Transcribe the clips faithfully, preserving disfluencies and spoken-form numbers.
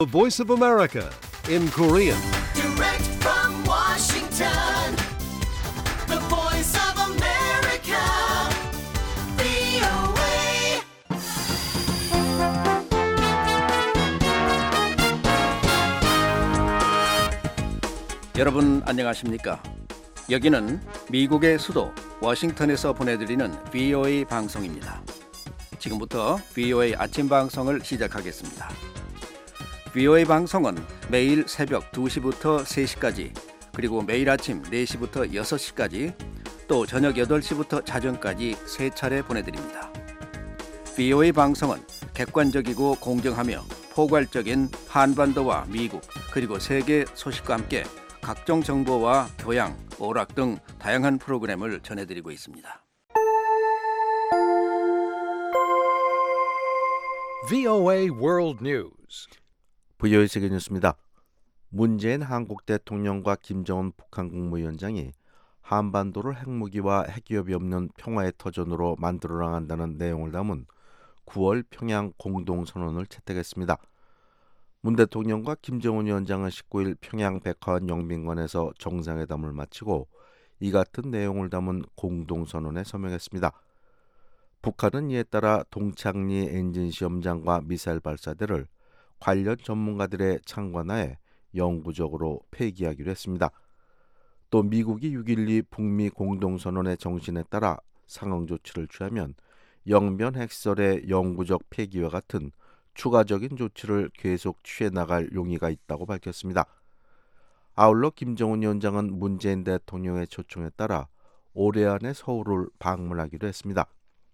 The Voice of America in Korean. Direct from Washington, the voice of America, 브이오에이. 여러분 안녕하십니까? 여기는 미국의 수도 워싱턴에서 보내드리는 브이오에이 방송입니다. 지금부터 브이오에이 아침 방송을 시작하겠습니다. 브이오에이 방송은 매일 새벽 두 시부터 세 시까지, 그리고 매일 아침 네 시부터 여섯 시까지, 또 저녁 여덟 시부터 자정까지 세 차례 보내드립니다. 브이오에이 방송은 객관적이고 공정하며 포괄적인 한반도와 미국 그리고 세계 소식과 함께 각종 정보와 교양, 오락 등 다양한 프로그램을 전해드리고 있습니다. 브이오에이 World News. 브이오에이 세계 뉴스입니다. 문재인 한국 대통령과 김정은 북한 국무위원장이 한반도를 핵무기와 핵기업이 없는 평화의 터전으로 만들어 나간다는 내용을 담은 구월 평양 공동선언을 채택했습니다. 문 대통령과 김정은 위원장은 십구일 평양 백화원 영빈관에서 정상회담을 마치고 이 같은 내용을 담은 공동선언에 서명했습니다. 북한은 이에 따라 동창리 엔진 시험장과 미사일 발사대를 관련 전문가들의 참관하에 영구적으로 폐기하기로 했습니다. 또 미국이 육일이 북미 공동선언의 정신에 따라 상응 조치를 취하면 영변 핵시설의 영구적 폐기와 같은 추가적인 조치를 계속 취해 나갈 용의가 있다고 밝혔습니다. 아울러 김정은 위원장은 문재인 대통령의 초청에 따라 올해 안에 서울을 방문하기로 했습니다.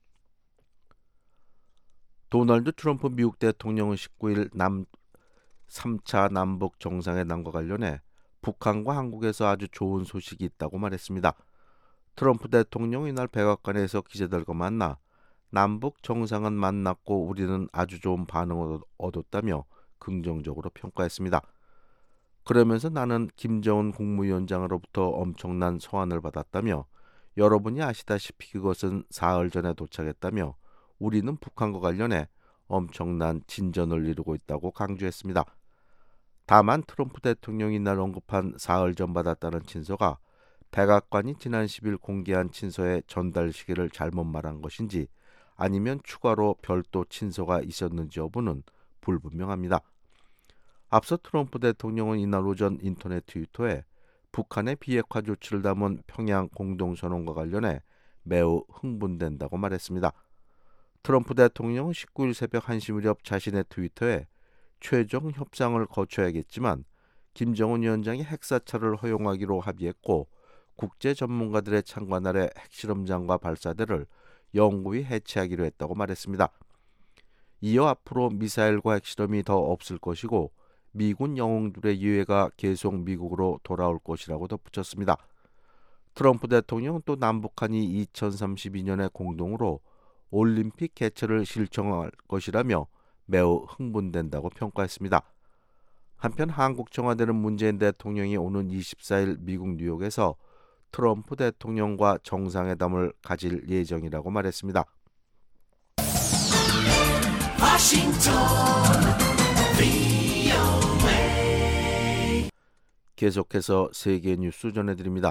도널드 트럼프 미국 대통령은 십구일 남 삼 차 남북 정상회담과 관련해 북한과 한국에서 아주 좋은 소식이 있다고 말했습니다. 트럼프 대통령이 이날 백악관에서 기자들과 만나 남북 정상은 만났고 우리는 아주 좋은 반응을 얻었다며 긍정적으로 평가했습니다. 그러면서 나는 김정은 국무위원장으로부터 엄청난 소환을 받았다며 여러분이 아시다시피 그것은 사흘 전에 도착했다며 우리는 북한과 관련해 엄청난 진전을 이루고 있다고 강조했습니다. 다만 트럼프 대통령이 이날 언급한 사흘 전 받았다는 친서가 백악관이 지난 십일 공개한 친서의 전달 시기를 잘못 말한 것인지 아니면 추가로 별도 친서가 있었는지 여부는 불분명합니다. 앞서 트럼프 대통령은 이날 오전 인터넷 트위터에 북한의 비핵화 조치를 담은 평양 공동선언과 관련해 매우 흥분된다고 말했습니다. 트럼프 대통령은 십구일 새벽 한 시 무렵 자신의 트위터에 최종 협상을 거쳐야겠지만 김정은 위원장이 핵사찰을 허용하기로 합의했고 국제 전문가들의 참관 아래 핵실험장과 발사대를 영구히 해체하기로 했다고 말했습니다. 이어 앞으로 미사일과 핵실험이 더 없을 것이고 미군 영웅들의 유해가 계속 미국으로 돌아올 것이라고 덧붙였습니다. 트럼프 대통령은 또 남북한이 이천삼십이년에 공동으로 올림픽 개최를 실천할 것이라며 매우 흥분된다고 평가했습니다. 한편 한국 청와대는 문재인 대통령이 오는 이십사일 미국 뉴욕에서 트럼프 대통령과 정상회담을 가질 예정이라고 말했습니다. 워싱턴, 브이오에이. 계속해서 세계 뉴스 전해드립니다.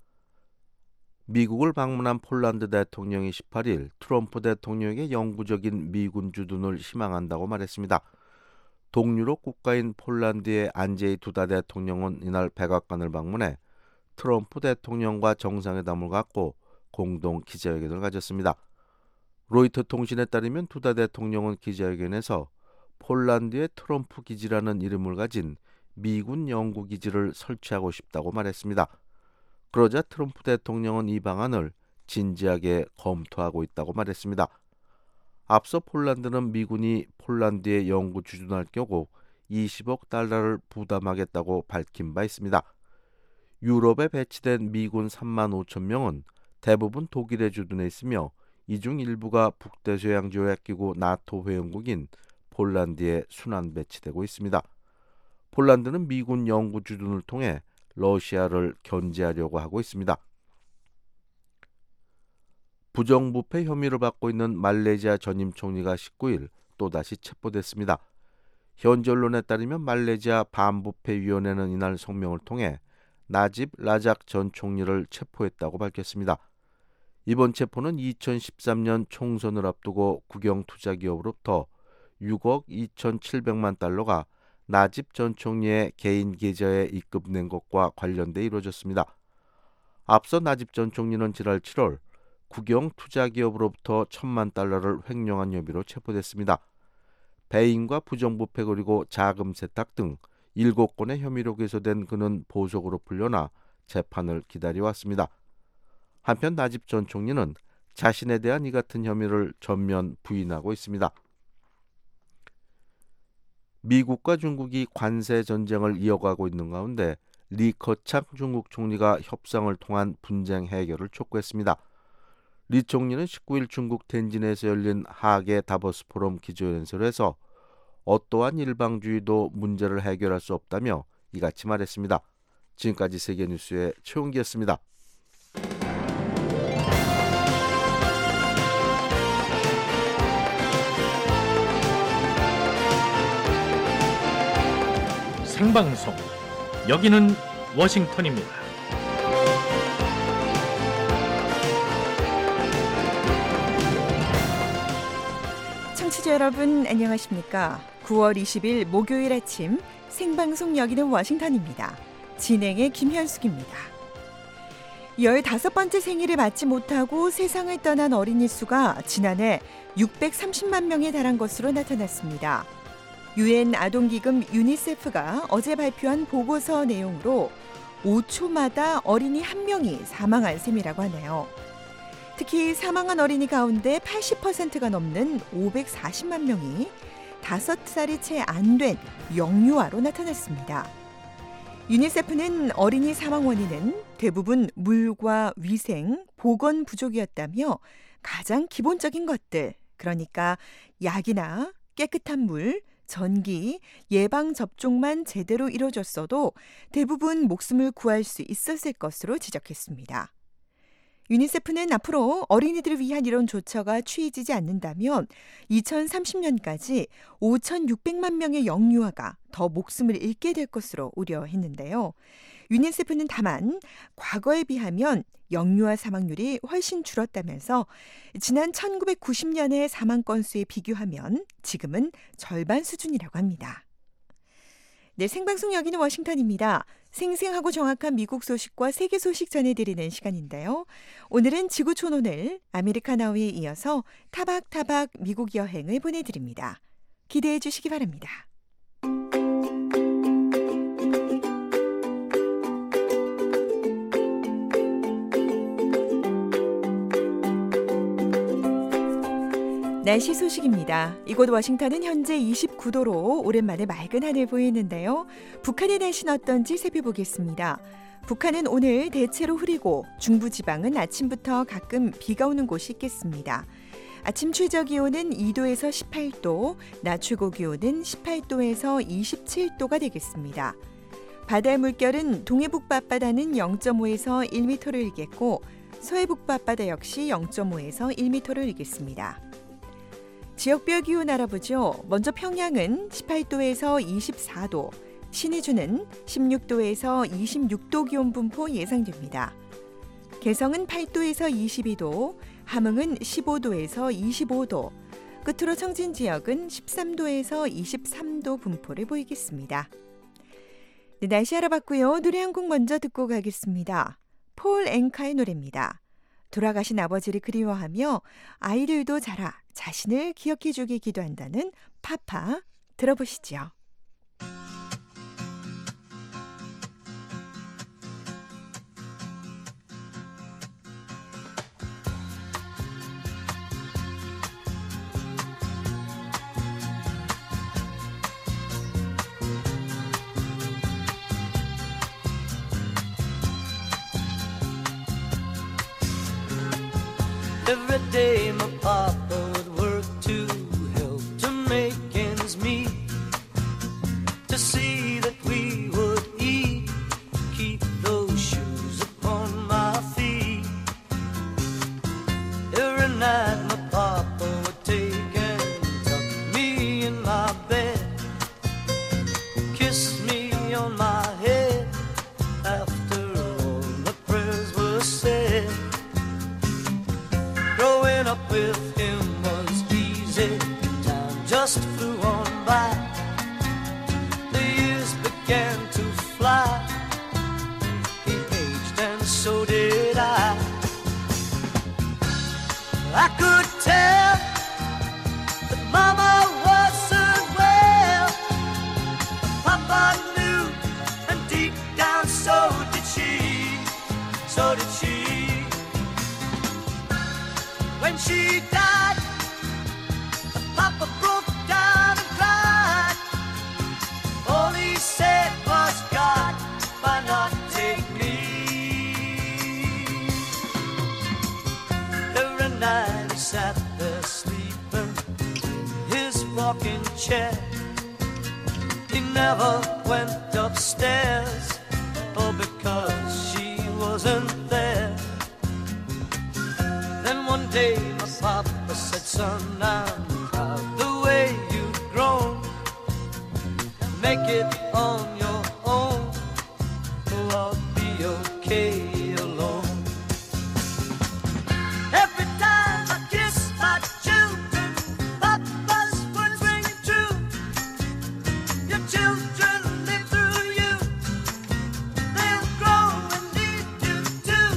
미국을 방문한 폴란드 대통령이 십팔일 트럼프 대통령에게 영구적인 미군 주둔을 희망한다고 말했습니다. 동유럽 국가인 폴란드의 안제이 두다 대통령은 이날 백악관을 방문해 트럼프 대통령과 정상회담을 갖고 공동 기자회견을 가졌습니다. 로이터 통신에 따르면 두다 대통령은 기자회견에서 폴란드의 트럼프 기지라는 이름을 가진 미군 연구 기지를 설치하고 싶다고 말했습니다. 그러자 트럼프 대통령은 이 방안을 진지하게 검토하고 있다고 말했습니다. 앞서 폴란드는 미군이 폴란드에 영구 주둔할 경우 이십억 달러를 부담하겠다고 밝힌 바 있습니다. 유럽에 배치된 미군 삼만 오천 명은 대부분 독일에 주둔해 있으며 이 중 일부가 북대서양조약기구 나토 회원국인 폴란드에 순환 배치되고 있습니다. 폴란드는 미군 영구 주둔을 통해 러시아를 견제하려고 하고 있습니다. 부정부패 혐의를 받고 있는 말레이시아 전임 총리가 십구일 또다시 체포됐습니다. 현지 언론에 따르면 말레이시아 반부패위원회는 이날 성명을 통해 나집 라작 전 총리를 체포했다고 밝혔습니다. 이번 체포는 이천십삼 년 총선을 앞두고 국영투자기업으로부터 육억 이천칠백만 달러가 나집 전 총리의 개인 계좌에 입금된 것과 관련돼 이루어졌습니다. 앞서 나집 전 총리는 지난 칠월 국영투자기업으로부터 천만 달러를 횡령한 혐의로 체포됐습니다. 배임과 부정부패 그리고 자금 세탁 등 일곱 건의 혐의로 기소된 그는 보석으로 풀려나 재판을 기다려왔습니다. 한편 나집 전 총리는 자신에 대한 이 같은 혐의를 전면 부인하고 있습니다. 미국과 중국이 관세 전쟁을 이어가고 있는 가운데 리커창 중국 총리가 협상을 통한 분쟁 해결을 촉구했습니다. 리 총리는 십구 일 중국 텐진에서 열린 하계 다보스 포럼 기조연설에서 어떠한 일방주의도 문제를 해결할 수 없다며 이같이 말했습니다. 지금까지 세계뉴스의 최홍기였습니다. 생방송 여기는 워싱턴입니다. 청취자 여러분 안녕하십니까? 구월 이십일 목요일 아침 생방송 여기는 워싱턴입니다. 진행의 김현숙입니다. 열다섯 번째 생일을 맞지 못하고 세상을 떠난 어린이 수가 지난해 육백삼십만 명에 달한 것으로 나타났습니다. 유엔 아동기금 유니세프가 어제 발표한 보고서 내용으로 오 초마다 어린이 한 명이 사망한 셈이라고 하네요. 특히 사망한 어린이 가운데 팔십 퍼센트가 넘는 오백사십만 명이 다섯 살이 채 안 된 영유아로 나타났습니다. 유니세프는 어린이 사망 원인은 대부분 물과 위생, 보건 부족이었다며 가장 기본적인 것들, 그러니까 약이나 깨끗한 물, 전기, 예방접종만 제대로 이뤄졌어도 대부분 목숨을 구할 수 있었을 것으로 지적했습니다. 유니세프는 앞으로 어린이들을 위한 이런 조처가 취해지지 않는다면 이천삼십 년까지 오천육백만 명의 영유아가 더 목숨을 잃게 될 것으로 우려했는데요. 유니세프는 다만 과거에 비하면 영유아 사망률이 훨씬 줄었다면서 지난 천구백구십 년의 사망 건수에 비교하면 지금은 절반 수준이라고 합니다. 네, 생방송 여기는 워싱턴입니다. 생생하고 정확한 미국 소식과 세계 소식 전해드리는 시간인데요. 오늘은 지구촌오늘 아메리카나우에 이어서 타박타박 미국 여행을 보내드립니다. 기대해 주시기 바랍니다. 날씨 소식입니다. 이곳 워싱턴은 현재 이십구 도로 오랜만에 맑은 하늘 보이는데요. 북한의 날씨는 어떤지 살펴보겠습니다. 북한은 오늘 대체로 흐리고 중부지방은 아침부터 가끔 비가 오는 곳이 있겠습니다. 아침 최저 기온은 이 도에서 십팔 도, 낮 최고 기온은 십팔 도에서 이십칠 도가 되겠습니다. 바다의 물결은 동해북부 앞바다는 영 점 오에서 일 미터를 일겠고 서해북부 앞바다 역시 영 점 오에서 일 미터를 일겠습니다. 지역별 기온 알아보죠. 먼저 평양은 십팔 도에서 이십사 도, 신의주는 십육 도에서 이십육 도 기온 분포 예상됩니다. 개성은 팔 도에서 이십이 도, 함흥은 십오 도에서 이십오 도, 끝으로 청진 지역은 십삼 도에서 이십삼 도 분포를 보이겠습니다. 네, 날씨 알아봤고요. 노래 한 곡 먼저 듣고 가겠습니다. 폴 앵카의 노래입니다. 돌아가신 아버지를 그리워하며 아이들도 자라 자신을 기억해주길 기도한다는 파파 들어보시죠. Every day my papa would work to help to make ends meet, to see that we would eat, keep those shoes upon my feet. Every night my papa would take and tuck me in my bed, I knew, and deep down so did she, so did she. When she died, Papa broke down and cried. All he said was, God, why not take me? Every night he sat there sleeping in his rocking chair. He never went upstairs, oh, because she wasn't there. Then one day my papa said, son, I'm proud the way you've grown. Make it on your own, oh, I'll be okay alone. Every time I kiss my children, Papa's words ring true. Your children live through you, they'll grow and need you too.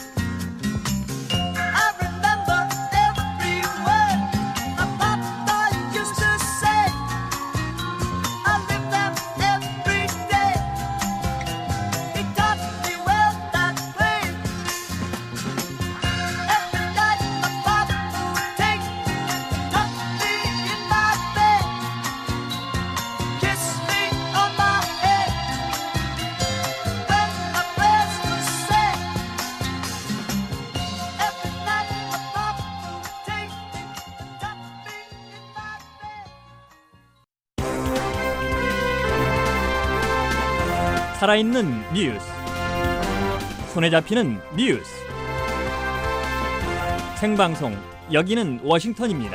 I remember every word my Papa used to say. I live them every day. He taught me well that way. Every night my Papa would take me, tuck me in my bed, kiss me on my head when my prayers were said. Every night my Papa would take me, tuck me in my bed. 살아있는 뉴스, 손에 잡히는 뉴스, 생방송 여기는 워싱턴입니다.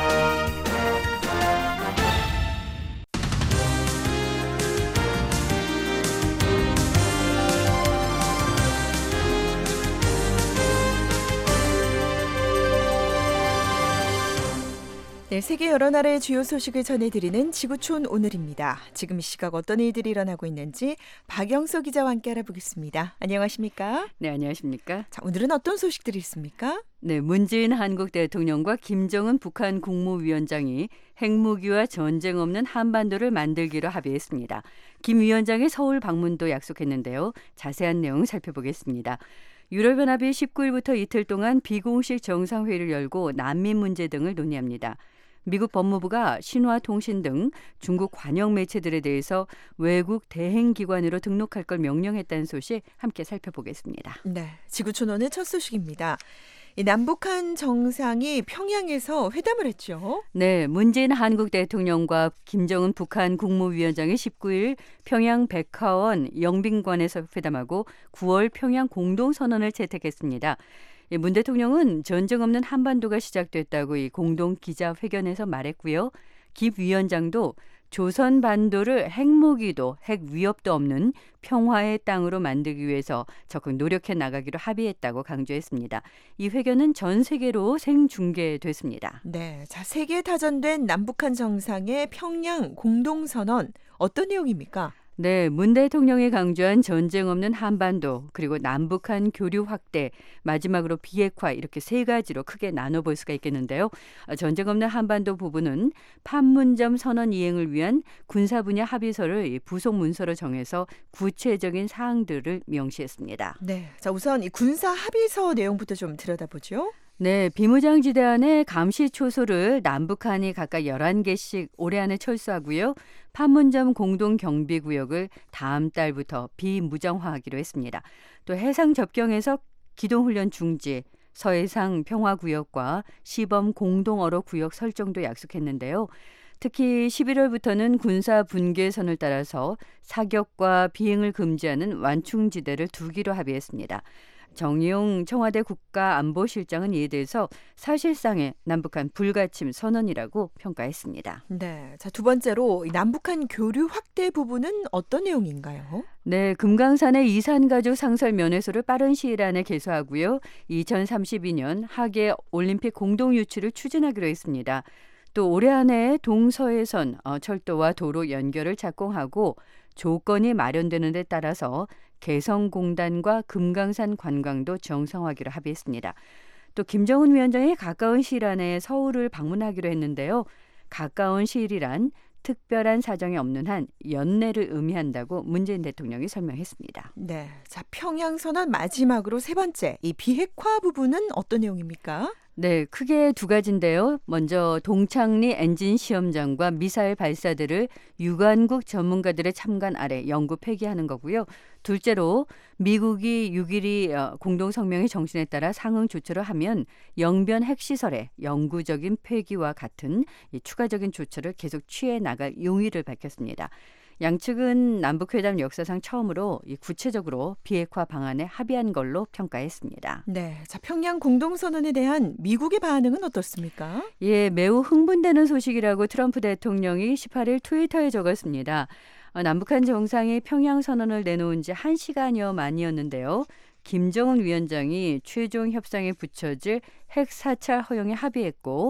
네, 세계 여러 나라의 주요 소식을 전해드리는 지구촌 오늘입니다. 지금 이 시각 어떤 일들이 일어나고 있는지 박영서 기자와 함께 알아보겠습니다. 안녕하십니까? 네, 안녕하십니까? 자, 오늘은 어떤 소식들이 있습니까? 네, 문재인 한국 대통령과 김정은 북한 국무위원장이 핵무기와 전쟁 없는 한반도를 만들기로 합의했습니다. 김 위원장의 서울 방문도 약속했는데요. 자세한 내용 살펴보겠습니다. 유럽연합이 십구 일부터 이틀 동안 비공식 정상회의를 열고 난민 문제 등을 논의합니다. 미국 법무부가 신화 통신 등 중국 관영 매체들에 대해서 외국 대행기관으로 등록할 걸 명령했다는 소식 함께 살펴보겠습니다. 네, 지구촌 오늘 첫 소식입니다. 이 남북한 정상이 평양에서 회담을 했죠. 네, 문재인 한국 대통령과 김정은 북한 국무위원장이 십구 일 평양 백화원 영빈관에서 회담하고 구월 평양 공동선언을 채택했습니다. 문 대통령은 전쟁 없는 한반도가 시작됐다고 이 공동 기자회견에서 말했고요. 김 위원장도 조선 반도를 핵무기도 핵 위협도 없는 평화의 땅으로 만들기 위해서 적극 노력해 나가기로 합의했다고 강조했습니다. 이 회견은 전 세계로 생중계됐습니다. 네, 자, 세계에 타전된 남북한 정상의 평양 공동선언 어떤 내용입니까? 네, 문 대통령이 강조한 전쟁 없는 한반도, 그리고 남북한 교류 확대, 마지막으로 비핵화 이렇게 세 가지로 크게 나눠볼 수가 있겠는데요. 전쟁 없는 한반도 부분은 판문점 선언 이행을 위한 군사 분야 합의서를 부속 문서로 정해서 구체적인 사항들을 명시했습니다. 네, 자, 우선 이 군사 합의서 내용부터 좀 들여다보죠. 네, 비무장지대 안에 감시초소를 남북한이 각각 열한 개씩 올해 안에 철수하고요. 판문점 공동경비구역을 다음 달부터 비무장화하기로 했습니다. 또 해상 접경에서 기동훈련 중지, 서해상 평화구역과 시범 공동어로구역 설정도 약속했는데요. 특히 십일월부터는 군사 분계선을 따라서 사격과 비행을 금지하는 완충지대를 두기로 합의했습니다. 정의용 청와대 국가안보실장은 이에 대해서 사실상의 남북한 불가침 선언이라고 평가했습니다. 네, 자, 두 번째로 남북한 교류 확대 부분은 어떤 내용인가요? 네, 금강산의 이산가족 상설 면회소를 빠른 시일 안에 개소하고요. 이천삼십이 년 하계 올림픽 공동 유치를 추진하기로 했습니다. 또 올해 안에 동서해선 철도와 도로 연결을 착공하고 조건이 마련되는 데 따라서 개성공단과 금강산 관광도 정상화하기로 합의했습니다. 또 김정은 위원장이 가까운 시일 안에 서울을 방문하기로 했는데요. 가까운 시일이란 특별한 사정이 없는 한 연내를 의미한다고 문재인 대통령이 설명했습니다. 네, 자 평양 선언 마지막으로 세 번째 이 비핵화 부분은 어떤 내용입니까? 네, 크게 두 가지인데요. 먼저 동창리 엔진 시험장과 미사일 발사들을 유관국 전문가들의 참관 아래 영구 폐기하는 거고요. 둘째로 미국이 육 일이 공동성명의 정신에 따라 상응 조처를 하면 영변 핵시설의 영구적인 폐기와 같은 이 추가적인 조처를 계속 취해 나갈 용의를 밝혔습니다. 양측은 남북회담 역사상 처음으로 이 구체적으로 비핵화 방안에 합의한 걸로 평가했습니다. 네, 자 평양 공동선언에 대한 미국의 반응은 어떻습니까? 예, 매우 흥분되는 소식이라고 트럼프 대통령이 십팔 일 트위터에 적었습니다. 어, 남북한 정상이 평양 선언을 내놓은 지 한 시간여 만이었는데요. 김정은 위원장이 최종 협상에 붙여질 핵 사찰 허용에 합의했고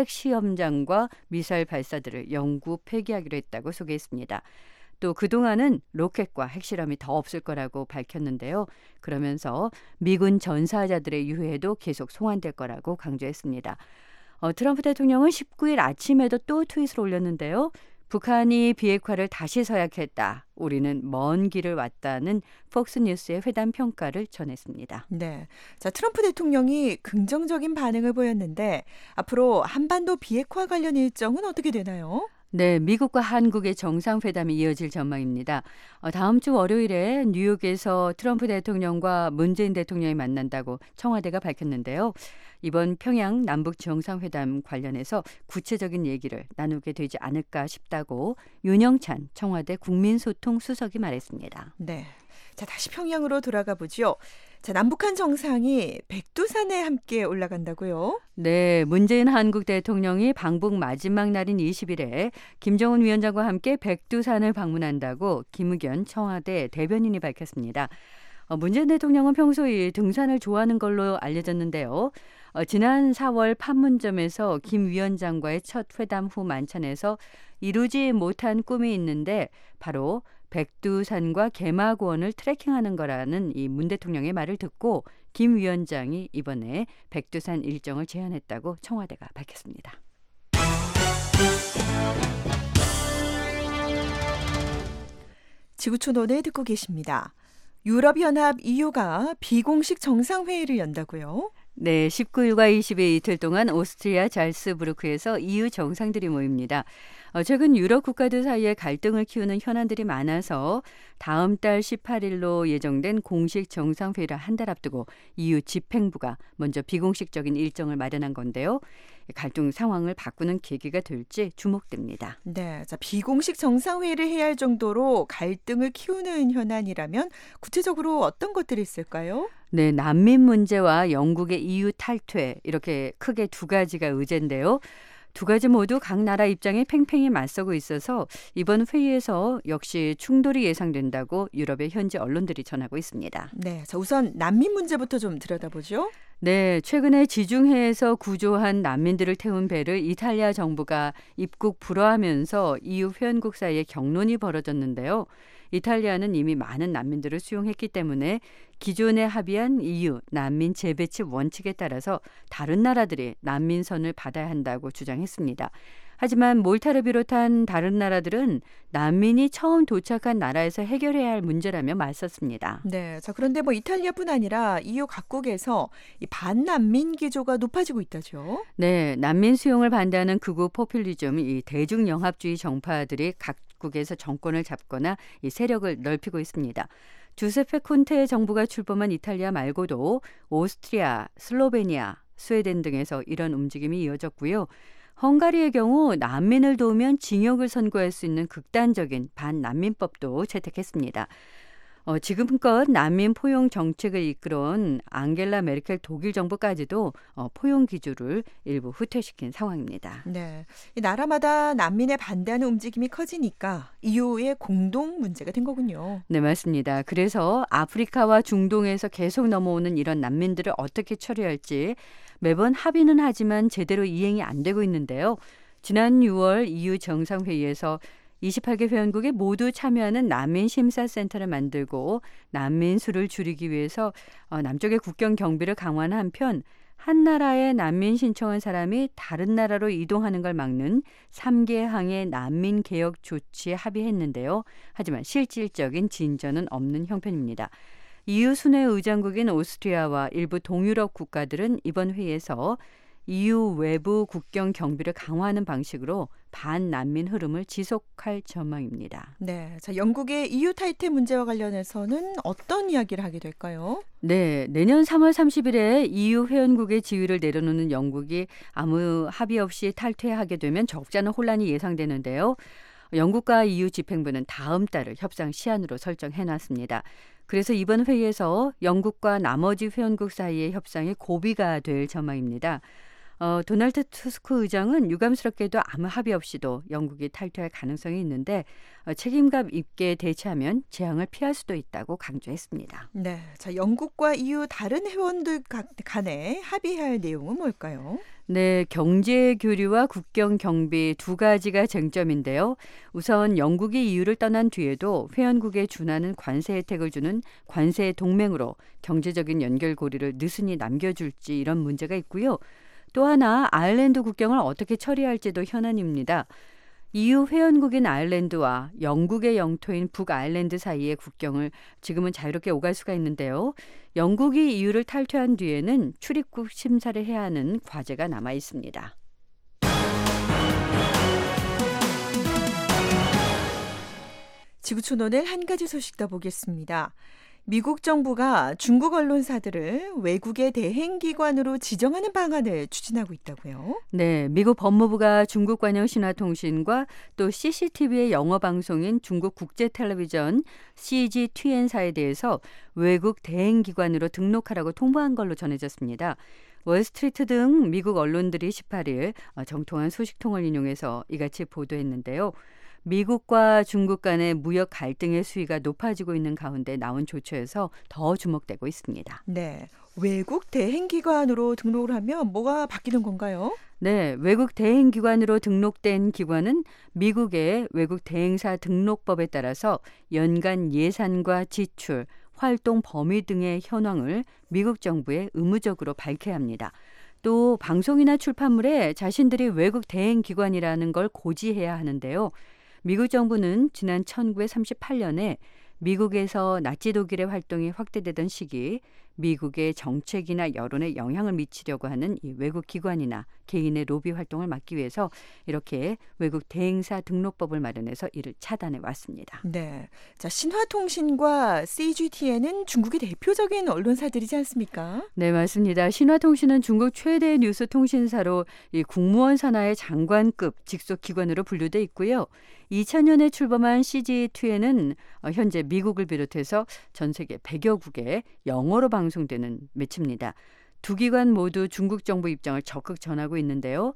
핵시험장과 미사일 발사들을 영구 폐기하기로 했다고 소개했습니다. 또 그동안은 로켓과 핵실험이 더 없을 거라고 밝혔는데요. 그러면서 미군 전사자들의 유해도 계속 송환될 거라고 강조했습니다. 어, 트럼프 대통령은 십구 일 아침에도 또 트윗을 올렸는데요. 북한이 비핵화를 다시 서약했다. 우리는 먼 길을 왔다는 폭스뉴스의 회담 평가를 전했습니다. 네, 자 트럼프 대통령이 긍정적인 반응을 보였는데 앞으로 한반도 비핵화 관련 일정은 어떻게 되나요? 네, 미국과 한국의 정상회담이 이어질 전망입니다. 어, 다음 주 월요일에 뉴욕에서 트럼프 대통령과 문재인 대통령이 만난다고 청와대가 밝혔는데요. 이번 평양 남북 정상회담 관련해서 구체적인 얘기를 나누게 되지 않을까 싶다고 윤영찬 청와대 국민소통 수석이 말했습니다. 네, 자 다시 평양으로 돌아가 보죠. 자 남북한 정상이 백두산에 함께 올라간다고요? 네, 문재인 한국 대통령이 방북 마지막 날인 이십 일에 김정은 위원장과 함께 백두산을 방문한다고 김의겸 청와대 대변인이 밝혔습니다. 어, 문재인 대통령은 평소에 등산을 좋아하는 걸로 알려졌는데요. 어, 지난 사월 판문점에서 김 위원장과의 첫 회담 후 만찬에서 이루지 못한 꿈이 있는데 바로 백두산과 개마고원을 트레킹하는 거라는 이 문 대통령의 말을 듣고 김 위원장이 이번에 백두산 일정을 제안했다고 청와대가 밝혔습니다. 지구촌오늘 듣고 계십니다. 유럽연합 이유가 비공식 정상회의를 연다고요? 네, 십구 일과 이십 일 이틀 동안 오스트리아 잘스부르크에서 이유 정상들이 모입니다. 어, 최근 유럽 국가들 사이에 갈등을 키우는 현안들이 많아서 다음 달 십팔 일로 예정된 공식 정상회의를 한 달 앞두고 이유 집행부가 먼저 비공식적인 일정을 마련한 건데요. 갈등 상황을 바꾸는 계기가 될지 주목됩니다. 네, 자 비공식 정상회의를 해야 할 정도로 갈등을 키우는 현안이라면 구체적으로 어떤 것들이 있을까요? 네, 난민 문제와 영국의 이유 탈퇴 이렇게 크게 두 가지가 의제인데요. 두 가지 모두 각 나라 입장에 팽팽히 맞서고 있어서 이번 회의에서 역시 충돌이 예상된다고 유럽의 현지 언론들이 전하고 있습니다. 네, 자 우선 난민 문제부터 좀 들여다보죠. 네, 최근에 지중해에서 구조한 난민들을 태운 배를 이탈리아 정부가 입국 불허하면서 이유 회원국 사이에 경론이 벌어졌는데요. 이탈리아는 이미 많은 난민들을 수용했기 때문에 기존에 합의한 이유 난민 재배치 원칙에 따라서 다른 나라들이 난민선을 받아야 한다고 주장했습니다. 하지만 몰타를 비롯한 다른 나라들은 난민이 처음 도착한 나라에서 해결해야 할 문제라며 맞섰습니다. 네, 자 그런데 뭐 이탈리아뿐 아니라 이유 각국에서 이 반난민 기조가 높아지고 있다죠. 네, 난민 수용을 반대하는 극우 포퓰리즘, 이 대중영합주의 정파들이 각국에서 정권을 잡거나 이 세력을 넓히고 있습니다. 주세페 콘테 정부가 출범한 이탈리아 말고도 오스트리아, 슬로베니아, 스웨덴 등에서 이런 움직임이 이어졌고요. 헝가리의 경우 난민을 도우면 징역을 선고할 수 있는 극단적인 반난민법도 채택했습니다. 어, 지금껏 난민 포용 정책을 이끌어온 앙겔라 메르켈 독일 정부까지도 어, 포용 기조를 일부 후퇴시킨 상황입니다. 네, 이 나라마다 난민에 반대하는 움직임이 커지니까 이유의 공동 문제가 된 거군요. 네, 맞습니다. 그래서 아프리카와 중동에서 계속 넘어오는 이런 난민들을 어떻게 처리할지 매번 합의는 하지만 제대로 이행이 안 되고 있는데요. 지난 유월 이유 정상회의에서 이십팔 개 회원국이 모두 참여하는 난민 심사센터를 만들고 난민 수를 줄이기 위해서 남쪽의 국경 경비를 강화한 한편 한 나라에 난민 신청한 사람이 다른 나라로 이동하는 걸 막는 삼 개 항의 난민 개혁 조치에 합의했는데요. 하지만 실질적인 진전은 없는 형편입니다. 이유 순회 의장국인 오스트리아와 일부 동유럽 국가들은 이번 회의에서 이유 외부 국경 경비를 강화하는 방식으로 반난민 흐름을 지속할 전망입니다. 네, 자 영국의 이유 탈퇴 문제와 관련해서는 어떤 이야기를 하게 될까요? 네, 내년 삼월 삼십일에 이유 회원국의 지위를 내려놓는 영국이 아무 합의 없이 탈퇴하게 되면 적잖은 혼란이 예상되는데요. 영국과 이유 집행부는 다음 달을 협상 시한으로 설정해놨습니다. 그래서 이번 회의에서 영국과 나머지 회원국 사이의 협상이 고비가 될 전망입니다. 어, 도널드 투스크 의장은 유감스럽게도 아무 합의 없이도 영국이 탈퇴할 가능성이 있는데 어, 책임감 있게 대처하면 재앙을 피할 수도 있다고 강조했습니다. 네, 자 영국과 이유 다른 회원들 간에 합의할 내용은 뭘까요? 네, 경제 교류와 국경 경비 두 가지가 쟁점인데요. 우선 영국이 이유를 떠난 뒤에도 회원국에 준하는 관세 혜택을 주는 관세 동맹으로 경제적인 연결고리를 느슨히 남겨줄지 이런 문제가 있고요. 또 하나 아일랜드 국경을 어떻게 처리할지도 현안입니다. 이유 회원국인 아일랜드와 영국의 영토인 북아일랜드 사이의 국경을 지금은 자유롭게 오갈 수가 있는데요. 영국이 이유를 탈퇴한 뒤에는 출입국 심사를 해야 하는 과제가 남아 있습니다. 지구촌 오늘 한 가지 소식 더 보겠습니다. 미국 정부가 중국 언론사들을 외국의 대행기관으로 지정하는 방안을 추진하고 있다고요? 네, 미국 법무부가 중국 관영 신화통신과 또 씨씨티비의 영어 방송인 중국 국제텔레비전 씨지티엔사에 대해서 외국 대행기관으로 등록하라고 통보한 걸로 전해졌습니다. 월스트리트 등 미국 언론들이 십팔일 정통한 소식통을 인용해서 이같이 보도했는데요. 미국과 중국 간의 무역 갈등의 수위가 높아지고 있는 가운데 나온 조처에서 더 주목되고 있습니다. 네, 외국 대행기관으로 등록을 하면 뭐가 바뀌는 건가요? 네, 외국 대행기관으로 등록된 기관은 미국의 외국 대행사 등록법에 따라서 연간 예산과 지출, 활동 범위 등의 현황을 미국 정부에 의무적으로 밝혀야 합니다. 또 방송이나 출판물에 자신들이 외국 대행기관이라는 걸 고지해야 하는데요. 미국 정부는 지난 천구백삼십팔년에 미국에서 나치 독일의 활동이 확대되던 시기 미국의 정책이나 여론에 영향을 미치려고 하는 이 외국 기관이나 개인의 로비 활동을 막기 위해서 이렇게 외국 대행사 등록법을 마련해서 이를 차단해 왔습니다. 네, 자 신화통신과 씨지티엔은 중국의 대표적인 언론사들이지 않습니까? 네, 맞습니다. 신화통신은 중국 최대 뉴스 통신사로 이 국무원 산하의 장관급 직속 기관으로 분류돼 있고요. 이천년에 출범한 씨지티엔은 현재 미국을 비롯해서 전 세계 백여 국에 영어로 방송되는 매체입니다. 두 기관 모두 중국 정부 입장을 적극 전하고 있는데요.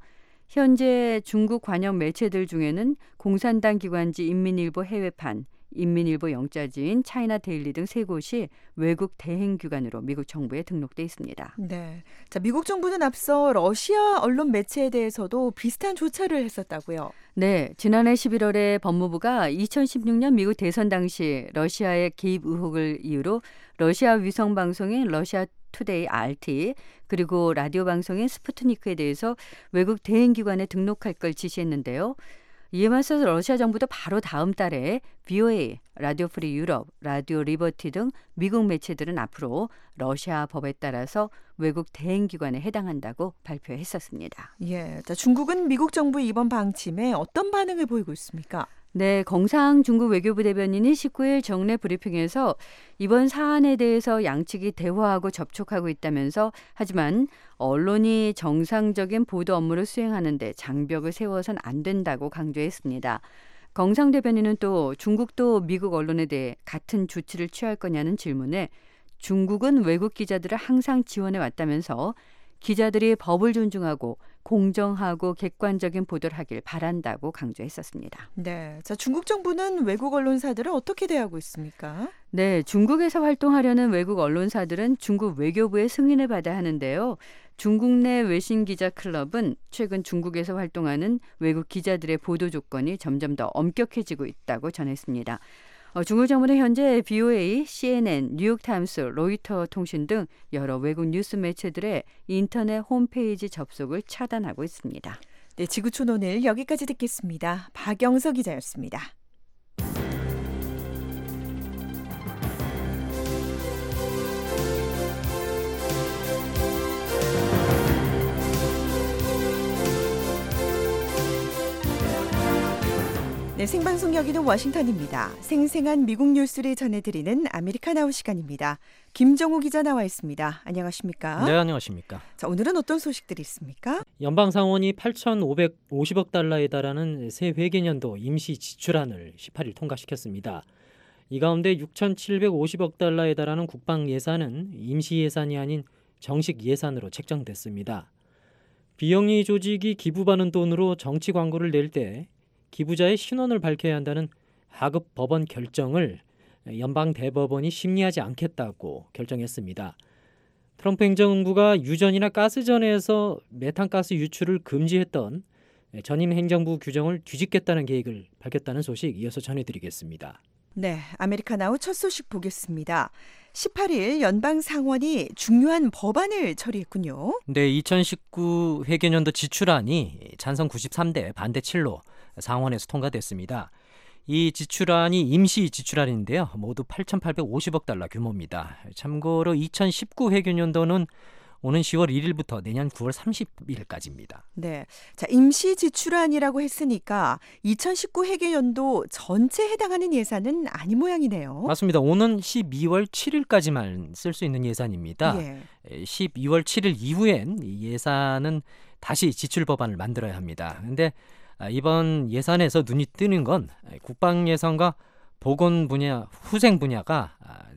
현재 중국 관영 매체들 중에는 공산당 기관지 인민일보 해외판, 인민일보 영자지인 차이나 데일리 등 세 곳이 외국 대행기관으로 미국 정부에 등록돼 있습니다. 네, 자 미국 정부는 앞서 러시아 언론 매체에 대해서도 비슷한 조처를 했었다고요. 네, 지난해 십일월에 법무부가 이천십육년 미국 대선 당시 러시아의 개입 의혹을 이유로 러시아 위성 방송인 러시아 투데이 알티 그리고 라디오 방송인 스푸트니크에 대해서 외국 대행기관에 등록할 걸 지시했는데요. 이에 맞서서 러시아 정부도 바로 다음 달에 브이오에이, 라디오 프리 유럽, 라디오 리버티 등 미국 매체들은 앞으로 러시아 법에 따라서 외국 대행기관에 해당한다고 발표했었습니다. 예, 자 중국은 미국 정부의 이번 방침에 어떤 반응을 보이고 있습니까? 네, 정상 중국 외교부 대변인이 십구일 정례 브리핑에서 이번 사안에 대해서 양측이 대화하고 접촉하고 있다면서 하지만 언론이 정상적인 보도 업무를 수행하는데 장벽을 세워선 안 된다고 강조했습니다. 정상 대변인은 또 중국도 미국 언론에 대해 같은 조치를 취할 거냐는 질문에 중국은 외국 기자들을 항상 지원해 왔다면서 기자들이 법을 존중하고 공정하고 객관적인 보도를 하길 바란다고 강조했었습니다. 네, 자 중국 정부는 외국 언론사들을 어떻게 대하고 있습니까? 네, 중국에서 활동하려는 외국 언론사들은 중국 외교부의 승인을 받아야 하는데요. 중국 내 외신 기자 클럽은 최근 중국에서 활동하는 외국 기자들의 보도 조건이 점점 더 엄격해지고 있다고 전했습니다. 어, 중국 정부는 현재 브이오에이, 씨엔엔, 뉴욕타임스, 로이터 통신 등 여러 외국 뉴스 매체들의 인터넷 홈페이지 접속을 차단하고 있습니다. 네, 지구촌 오늘 여기까지 듣겠습니다. 박영서 기자였습니다. 네, 생방송 여기는 워싱턴입니다. 생생한 미국 뉴스를 전해드리는 아메리카나우 시간입니다. 김정우 기자 나와 있습니다. 안녕하십니까? 네, 안녕하십니까? 자, 오늘은 어떤 소식들이 있습니까? 연방상원이 팔천오백오십억 달러에 달하는 새 회계년도 임시 지출안을 십팔 일 통과시켰습니다. 이 가운데 육천칠백오십억 달러에 달하는 국방 예산은 임시 예산이 아닌 정식 예산으로 책정됐습니다. 비영리 조직이 기부받은 돈으로 정치 광고를 낼 때 기부자의 신원을 밝혀야 한다는 하급 법원 결정을 연방 대법원이 심리하지 않겠다고 결정했습니다. 트럼프 행정부가 유전이나 가스전에서 메탄가스 유출을 금지했던 전임 행정부 규정을 뒤집겠다는 계획을 밝혔다는 소식 이어서 전해드리겠습니다. 네, 아메리카나우 첫 소식 보겠습니다. 십팔 일 연방 상원이 중요한 법안을 처리했군요. 네, 이천십구 회계년도 지출안이 찬성 구십삼 대 반대 칠로 상원에서 통과됐습니다. 이 지출안이 임시 지출안인데요. 모두 팔천팔백오십억 달러 규모입니다. 참고로 이천십구 회계년도는 오는 시월 일일부터 내년 구월 삼십일까지입니다. 네, 자 임시 지출안이라고 했으니까 이천십구 회계연도 전체에 해당하는 예산은 아닌 모양이네요. 맞습니다. 오는 십이월 칠일까지만 쓸 수 있는 예산입니다. 예. 십이월 칠일 이후엔 이 예산은 다시 지출 법안을 만들어야 합니다. 그런데 이번 예산에서 눈이 뜨는 건 국방 예산과 보건 분야, 후생 분야가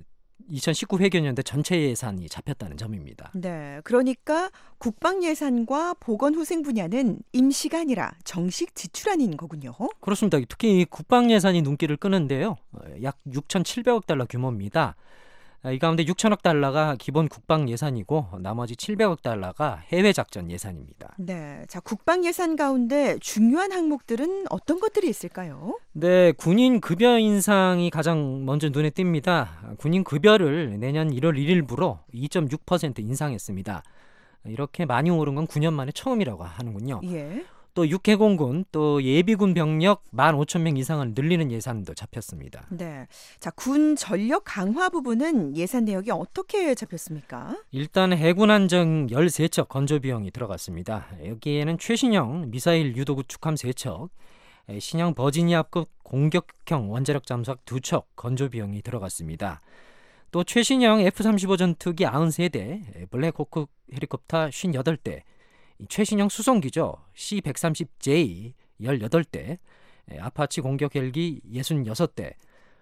이천십구 회계년도 전체 예산이 잡혔다는 점입니다. 네, 그러니까 국방 예산과 보건 후생 분야는 임시가 아니라 정식 지출안인 거군요. 그렇습니다. 특히 국방 예산이 눈길을 끄는데요. 약 육천칠백억 달러 규모입니다. 이 가운데 육천억 달러가 기본 국방 예산이고 나머지 칠백억 달러가 해외 작전 예산입니다. 네, 자 국방 예산 가운데 중요한 항목들은 어떤 것들이 있을까요? 네, 군인 급여 인상이 가장 먼저 눈에 띕니다. 군인 급여를 내년 일월 일일부로 이 점 육 퍼센트 인상했습니다. 이렇게 많이 오른 건 구 년 만에 처음이라고 하는군요. 예. 또 육해공군, 또 예비군 병력 만 오천 명 이상을 늘리는 예산도 잡혔습니다. 네, 자 군 전력 강화 부분은 예산 내역이 어떻게 잡혔습니까? 일단 해군 함정 열세 척 건조 비용이 들어갔습니다. 여기에는 최신형 미사일 유도 구축함 세 척, 신형 버지니아급 공격형 원자력 잠수함 두 척 건조 비용이 들어갔습니다. 또 최신형 에프 삼십오 전투기 구십삼 대, 블랙호크 헬리콥터 오십팔 대, 최신형 수송기죠. 씨 백삼십 제이 십팔 대, 아파치 공격 헬기 육십육 대,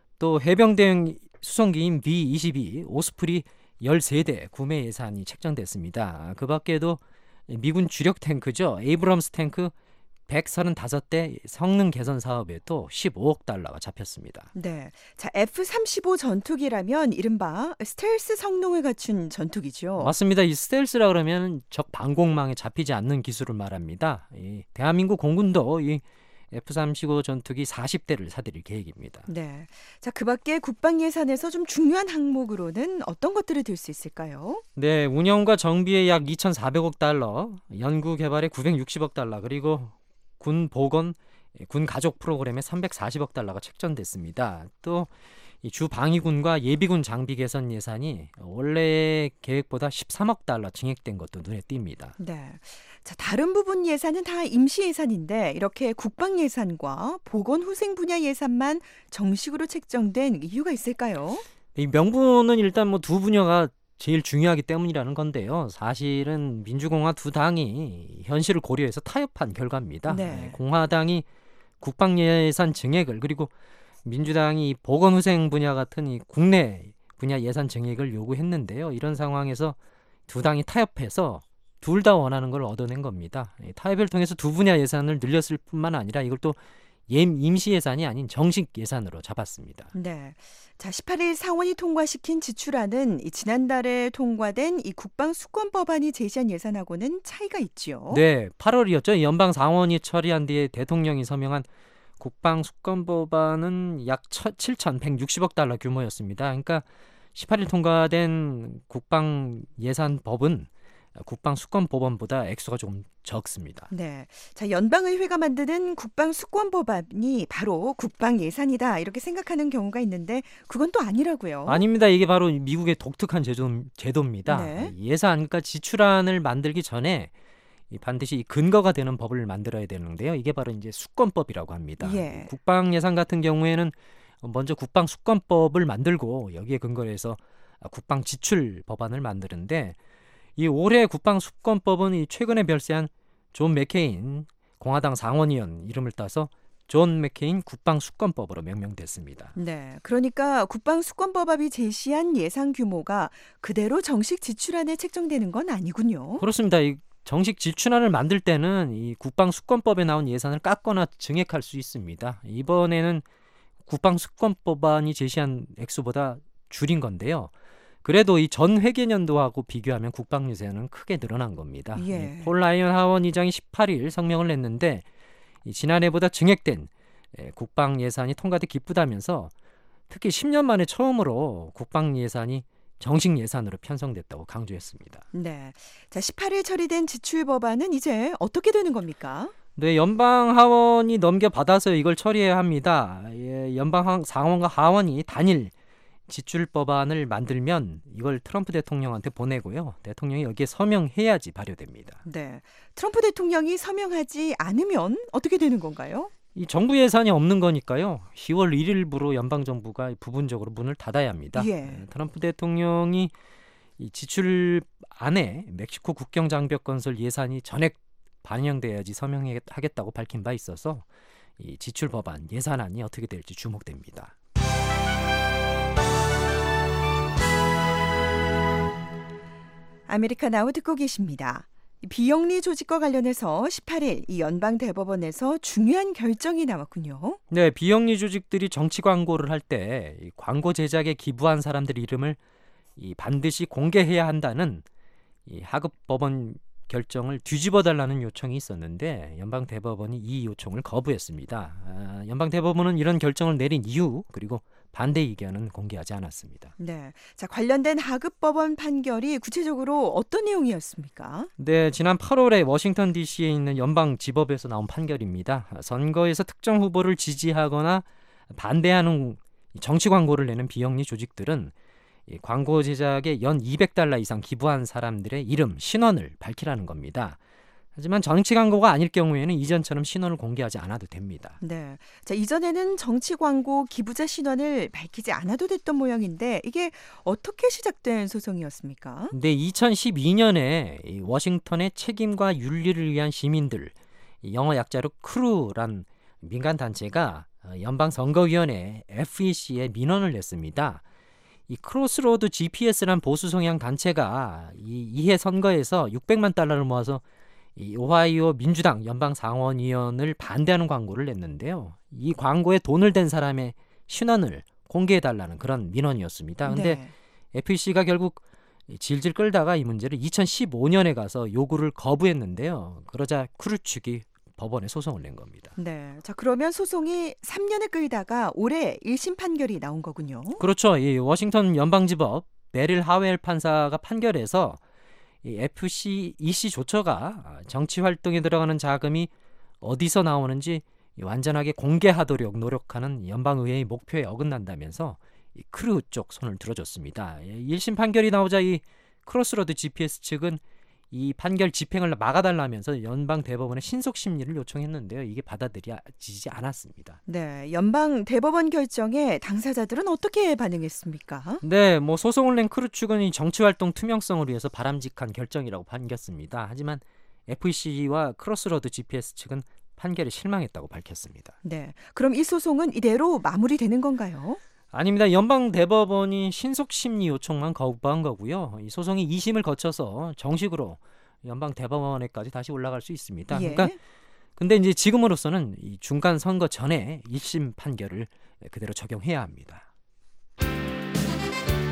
또 해병대용 수송기인 비 이십이 오스프리 십삼 대 구매 예산이 책정됐습니다. 그 밖에도 미군 주력 탱크죠. 에이브럼스 탱크 백삼십오 대 성능 개선 사업에도 십오억 달러가 잡혔습니다. 네, 자 에프 삼십오 전투기라면 이른바 스텔스 성능을 갖춘 전투기죠. 맞습니다. 이 스텔스라 그러면 적 방공망에 잡히지 않는 기술을 말합니다. 이 대한민국 공군도 이 에프 삼십오 전투기 사십 대를 사들일 계획입니다. 네, 자 그밖에 국방 예산에서 좀 중요한 항목으로는 어떤 것들을 들 수 있을까요? 네, 운영과 정비에 약 이천사백억 달러, 연구 개발에 구백육십억 달러, 그리고 군 보건, 군 가족 프로그램에 삼백사십억 달러가 책정됐습니다. 또 주 방위군과 예비군 장비 개선 예산이 원래 계획보다 십삼억 달러 증액된 것도 눈에 띕니다. 네, 자 다른 부분 예산은 다 임시 예산인데 이렇게 국방 예산과 보건 후생 분야 예산만 정식으로 책정된 이유가 있을까요? 이 명분은 일단 뭐 두 분야가 제일 중요하기 때문이라는 건데요. 사실은 민주공화 두 당이 현실을 고려해서 타협한 결과입니다. 네. 공화당이 국방 예산 증액을, 그리고 민주당이 보건후생 분야 같은 이 국내 분야 예산 증액을 요구했는데요. 이런 상황에서 두 당이 타협해서 둘 다 원하는 걸 얻어낸 겁니다. 타협을 통해서 두 분야 예산을 늘렸을 뿐만 아니라 이걸 또 임시 예산이 아닌 정식 예산으로 잡았습니다. 네, 자 십팔 일 상원이 통과시킨 지출안은 이 지난달에 통과된 이 국방 수권 법안이 제시한 예산하고는 차이가 있지요. 네, 팔월이었죠. 연방 상원이 처리한 뒤에 대통령이 서명한 국방 수권 법안은 약 칠천백육십억 달러 규모였습니다. 그러니까 십팔 일 통과된 국방 예산 법은 국방 수권 법안보다 액수가 좀 적습니다. 네, 자 연방의회가 만드는 국방 수권 법안이 바로 국방 예산이다 이렇게 생각하는 경우가 있는데 그건 또 아니라고요. 아닙니다. 이게 바로 미국의 독특한 제도, 제도입니다. 네. 예산, 그러니까 지출안을 만들기 전에 이 반드시 이 근거가 되는 법을 만들어야 되는데요. 이게 바로 이제 수권법이라고 합니다. 예. 국방 예산 같은 경우에는 먼저 국방 수권법을 만들고 여기에 근거를 해서 국방 지출 법안을 만드는데 이 올해 국방 수권법은 이 최근에 별세한 존 맥케인 공화당 상원의원 이름을 따서 존 맥케인 국방 수권법으로 명명됐습니다. 네, 그러니까 국방 수권법안이 제시한 예산 규모가 그대로 정식 지출안에 책정되는 건 아니군요. 그렇습니다. 이 정식 지출안을 만들 때는 이 국방 수권법에 나온 예산을 깎거나 증액할 수 있습니다. 이번에는 국방 수권법안이 제시한 액수보다 줄인 건데요. 그래도 이 전 회계년도하고 비교하면 국방 예산은 크게 늘어난 겁니다. 예. 폴 라이언 하원 의장이 십팔 일 성명을 냈는데 이 지난해보다 증액된 국방 예산이 통과돼 기쁘다면서 특히 십 년 만에 처음으로 국방 예산이 정식 예산으로 편성됐다고 강조했습니다. 네, 자 십팔 일 처리된 지출 법안은 이제 어떻게 되는 겁니까? 네, 연방 하원이 넘겨받아서 이걸 처리해야 합니다. 예, 연방 상원과 하원이 단일 지출 법안을 만들면 이걸 트럼프 대통령한테 보내고요. 대통령이 여기에 서명해야지 발효됩니다. 네, 트럼프 대통령이 서명하지 않으면 어떻게 되는 건가요? 이 정부 예산이 없는 거니까요. 시월 일일부로 연방 정부가 부분적으로 문을 닫아야 합니다. 예. 트럼프 대통령이 이 지출 안에 멕시코 국경 장벽 건설 예산이 전액 반영돼야지 서명하겠다고 밝힌 바 있어서 이 지출 법안 예산안이 어떻게 될지 주목됩니다. 아메리카 나우 듣고 계십니다. 비영리 조직과 관련해서 십팔 일 이 연방 대법원에서 중요한 결정이 나왔군요. 네, 비영리 조직들이 정치 광고를 할 때 광고 제작에 기부한 사람들 이름을 이 반드시 공개해야 한다는 이 하급 법원 결정을 뒤집어 달라는 요청이 있었는데 연방 대법원이 이 요청을 거부했습니다. 아, 연방 대법원은 이런 결정을 내린 이유 그리고 반대 의견은 공개하지 않았습니다. 네, 자 관련된 하급 법원 판결이 구체적으로 어떤 내용이었습니까? 네, 지난 팔월에 워싱턴 디씨에 있는 연방 지법에서 나온 판결입니다. 선거에서 특정 후보를 지지하거나 반대하는 정치 광고를 내는 비영리 조직들은 이 광고 제작에 연 이백 달러 이상 기부한 사람들의 이름, 신원을 밝히라는 겁니다. 하지만 정치 광고가 아닐 경우에는 이전처럼 신원을 공개하지 않아도 됩니다. 네, 자 이전에는 정치 광고 기부자 신원을 밝히지 않아도 됐던 모양인데 이게 어떻게 시작된 소송이었습니까? 네, 이천십이 년에 이 워싱턴의 책임과 윤리를 위한 시민들, 영어 약자로 크루란 민간 단체가 연방선거위원회 에프이씨에 민원을 냈습니다. 이 크로스로드 지피에스란 보수 성향 단체가 이 이해 선거에서 육백만 달러를 모아서 이 오하이오 민주당 연방 상원의원을 반대하는 광고를 냈는데요. 이 광고에 돈을 댄 사람의 신원을 공개해달라는 그런 민원이었습니다. 근데 네. 에프이씨가 결국 질질 끌다가 이 문제를 이천십오 년에 가서 요구를 거부했는데요. 그러자 크루 측이 법원에 소송을 낸 겁니다. 네, 자 그러면 소송이 삼 년을 끌다가 올해 일 심 판결이 나온 거군요. 그렇죠. 이 워싱턴 연방지법 베릴 하웰 판사가 판결해서 이 에프씨, 이씨 조처가 정치 활동에 들어가는 자금이 어디서 나오는지 완전하게 공개하도록 노력하는 연방의회의 목표에 어긋난다면서 이 크루 쪽 손을 들어줬습니다. 일 심 판결이 나오자 이 크로스로드 지피에스 측은 이 판결 집행을 막아달라면서 연방 대법원에 신속 심리를 요청했는데요. 이게 받아들여지지 않았습니다. 네, 연방 대법원 결정에 당사자들은 어떻게 반응했습니까? 네, 뭐 소송을 낸 크루 측은 이 정치 활동 투명성을 위해서 바람직한 결정이라고 판겼습니다. 하지만 에프이씨와 크로스로드 지피에스 측은 판결에 실망했다고 밝혔습니다. 네, 그럼 이 소송은 이대로 마무리되는 건가요? 아닙니다. 연방 대법원이 신속 심리 요청만 거부한 거고요. 이 소송이 이 심을 거쳐서 정식으로 연방 대법원에까지 다시 올라갈 수 있습니다. 예. 그러니까 근데 이제 지금으로서는 이 중간 선거 전에 일 심 판결을 그대로 적용해야 합니다.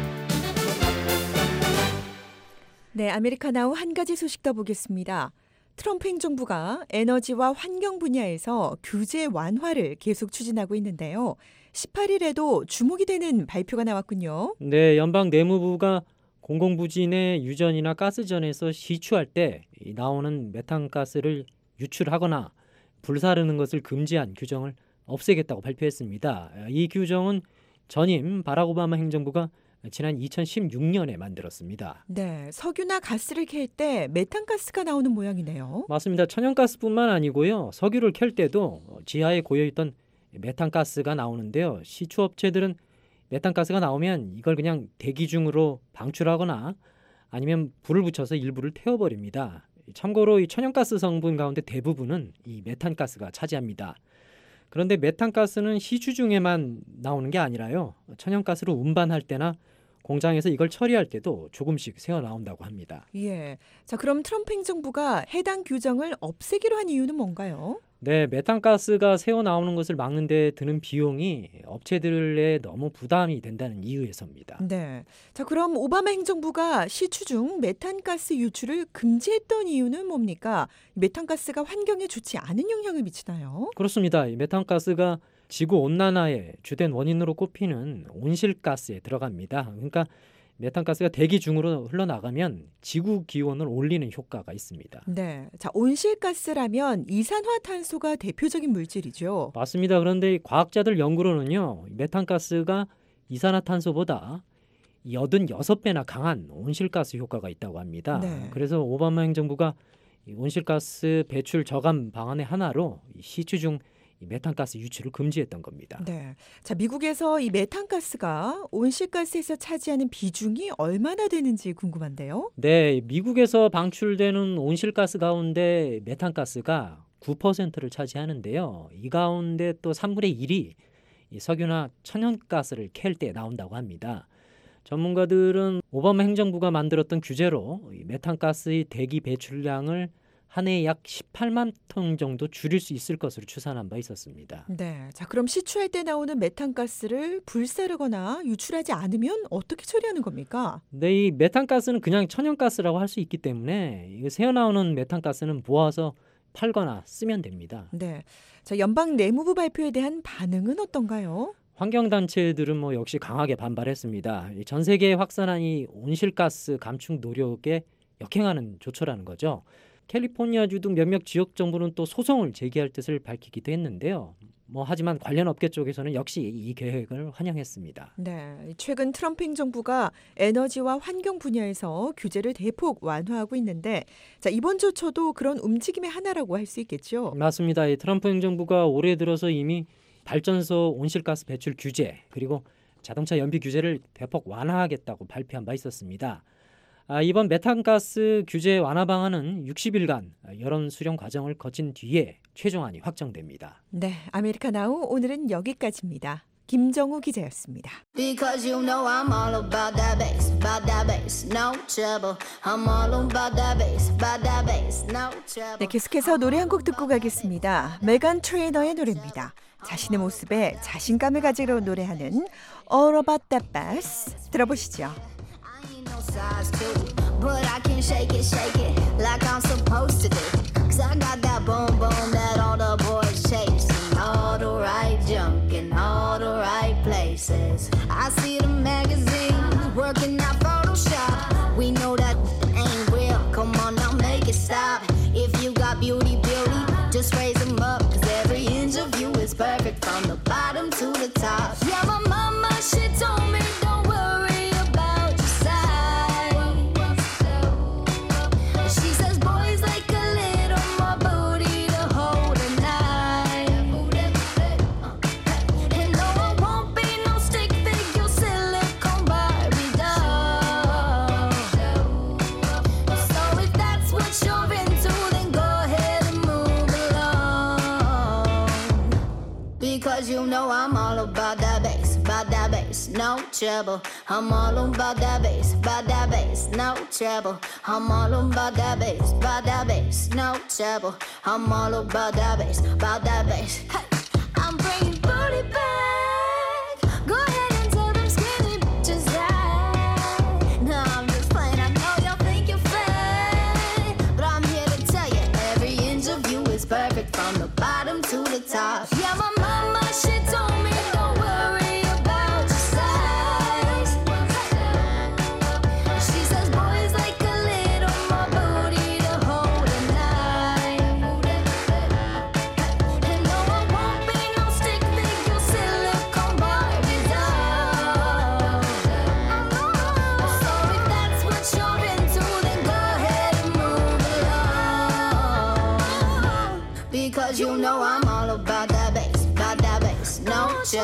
네, 아메리카나우 한 가지 소식 더 보겠습니다. 트럼프 행정부가 에너지와 환경 분야에서 규제 완화를 계속 추진하고 있는데요. 십팔 일에도 주목이 되는 발표가 나왔군요. 네, 연방 내무부가 공공부진의 유전이나 가스전에서 시추할 때 나오는 메탄가스를 유출하거나 불사르는 것을 금지한 규정을 없애겠다고 발표했습니다. 이 규정은 전임 바락 오바마 행정부가 지난 이천십육 년에 만들었습니다. 네, 석유나 가스를 켤 때 메탄가스가 나오는 모양이네요. 맞습니다. 천연가스뿐만 아니고요. 석유를 켤 때도 지하에 고여있던 메탄가스가 나오는데요. 시추업체들은 메탄가스가 나오면 이걸 그냥 대기 중으로 방출하거나 아니면 불을 붙여서 일부를 태워버립니다. 참고로 이 천연가스 성분 가운데 대부분은 이 메탄가스가 차지합니다. 그런데 메탄가스는 시추 중에만 나오는 게 아니라요. 천연가스로 운반할 때나 공장에서 이걸 처리할 때도 조금씩 새어 나온다고 합니다. 예. 자, 그럼 트럼프 행정부가 해당 규정을 없애기로 한 이유는 뭔가요? 네, 메탄가스가 새어 나오는 것을 막는 데 드는 비용이 업체들에 너무 부담이 된다는 이유에서입니다. 네. 자, 그럼 오바마 행정부가 시추 중 메탄가스 유출을 금지했던 이유는 뭡니까? 메탄가스가 환경에 좋지 않은 영향을 미치나요? 그렇습니다. 이 메탄가스가 지구 온난화의 주된 원인으로 꼽히는 온실가스에 들어갑니다. 그러니까 메탄가스가 대기 중으로 흘러나가면 지구 기온을 올리는 효과가 있습니다. 네, 자 온실가스라면 이산화탄소가 대표적인 물질이죠. 맞습니다. 그런데 과학자들 연구로는요, 메탄가스가 이산화탄소보다 팔십육 배나 강한 온실가스 효과가 있다고 합니다. 네. 그래서 오바마 행정부가 온실가스 배출 저감 방안의 하나로 시추 중 메탄가스 유출을 금지했던 겁니다. 네, 자 미국에서 이 메탄가스가 온실가스에서 차지하는 비중이 얼마나 되는지 궁금한데요. 네, 미국에서 방출되는 온실가스 가운데 메탄가스가 구 퍼센트를 차지하는데요. 이 가운데 또 삼분의 일이 석유나 천연가스를 캘 때 나온다고 합니다. 전문가들은 오바마 행정부가 만들었던 규제로 메탄가스의 대기 배출량을 한 해에 약 십팔만 톤 정도 줄일 수 있을 것으로 추산한 바 있었습니다. 네, 자 그럼 시추할 때 나오는 메탄가스를 불사르거나 유출하지 않으면 어떻게 처리하는 겁니까? 네, 이 메탄가스는 그냥 천연가스라고 할 수 있기 때문에 이거 새어나오는 메탄가스는 모아서 팔거나 쓰면 됩니다. 네, 자 연방 내무부 발표에 대한 반응은 어떤가요? 환경단체들은 뭐 역시 강하게 반발했습니다. 전 세계에 확산한 이 온실가스 감축 노력에 역행하는 조처라는 거죠. 캘리포니아주 등 몇몇 지역 정부는 또 소송을 제기할 뜻을 밝히기도 했는데요. 뭐 하지만 관련 업계 쪽에서는 역시 이 계획을 환영했습니다. 네, 최근 트럼프 행정부가 에너지와 환경 분야에서 규제를 대폭 완화하고 있는데, 자 이번 조처도 그런 움직임의 하나라고 할 수 있겠죠. 맞습니다. 이 트럼프 행정부가 올해 들어서 이미 발전소 온실가스 배출 규제 그리고 자동차 연비 규제를 대폭 완화하겠다고 발표한 바 있었습니다. 아, 이번 메탄가스 규제 완화 방안은 육십 일간 여론 수렴 과정을 거친 뒤에 최종안이 확정됩니다. 네, 아메리카나우 오늘은 여기까지입니다. 김정우 기자였습니다. Because you know I'm all about that bass, about that bass, no trouble. I'm all about that bass, about that bass, no trouble. 네, 계속해서 노래 한 곡 듣고 가겠습니다. 메간 트레이너의 노래입니다. 자신의 모습에 자신감을 가지러 노래하는 All About That Bass 들어보시죠. Size two, but I can shake it, shake it like I'm supposed to do. Cause I got that boom boom that all the boys chase. All the right junk in all the right places. I see the magazines working out Photoshop. We know that ain't real. Come on now, make it stop. If you got beauty, beauty, just raise them up. Cause every inch of you is perfect from the bottom to the top. Yeah, my mama, she told me don't worry about your size. She says boys like a little more booty to hold at night. And no, I won't be no stick figure silicone Barbie doll. So if that's what you're into, then go ahead and move along. Because you know I'm all about that bass, about that bass, no trouble. I'm all about that bass, about that bass, no trouble. I'm all about that bass, about that bass, no trouble. I'm all about that bass, about that bass. Hey, I'm bringing booty back. Go ahead and tell them skinny bitches that. No, I'm just playing. I know y'all think you're fake, but I'm here to tell you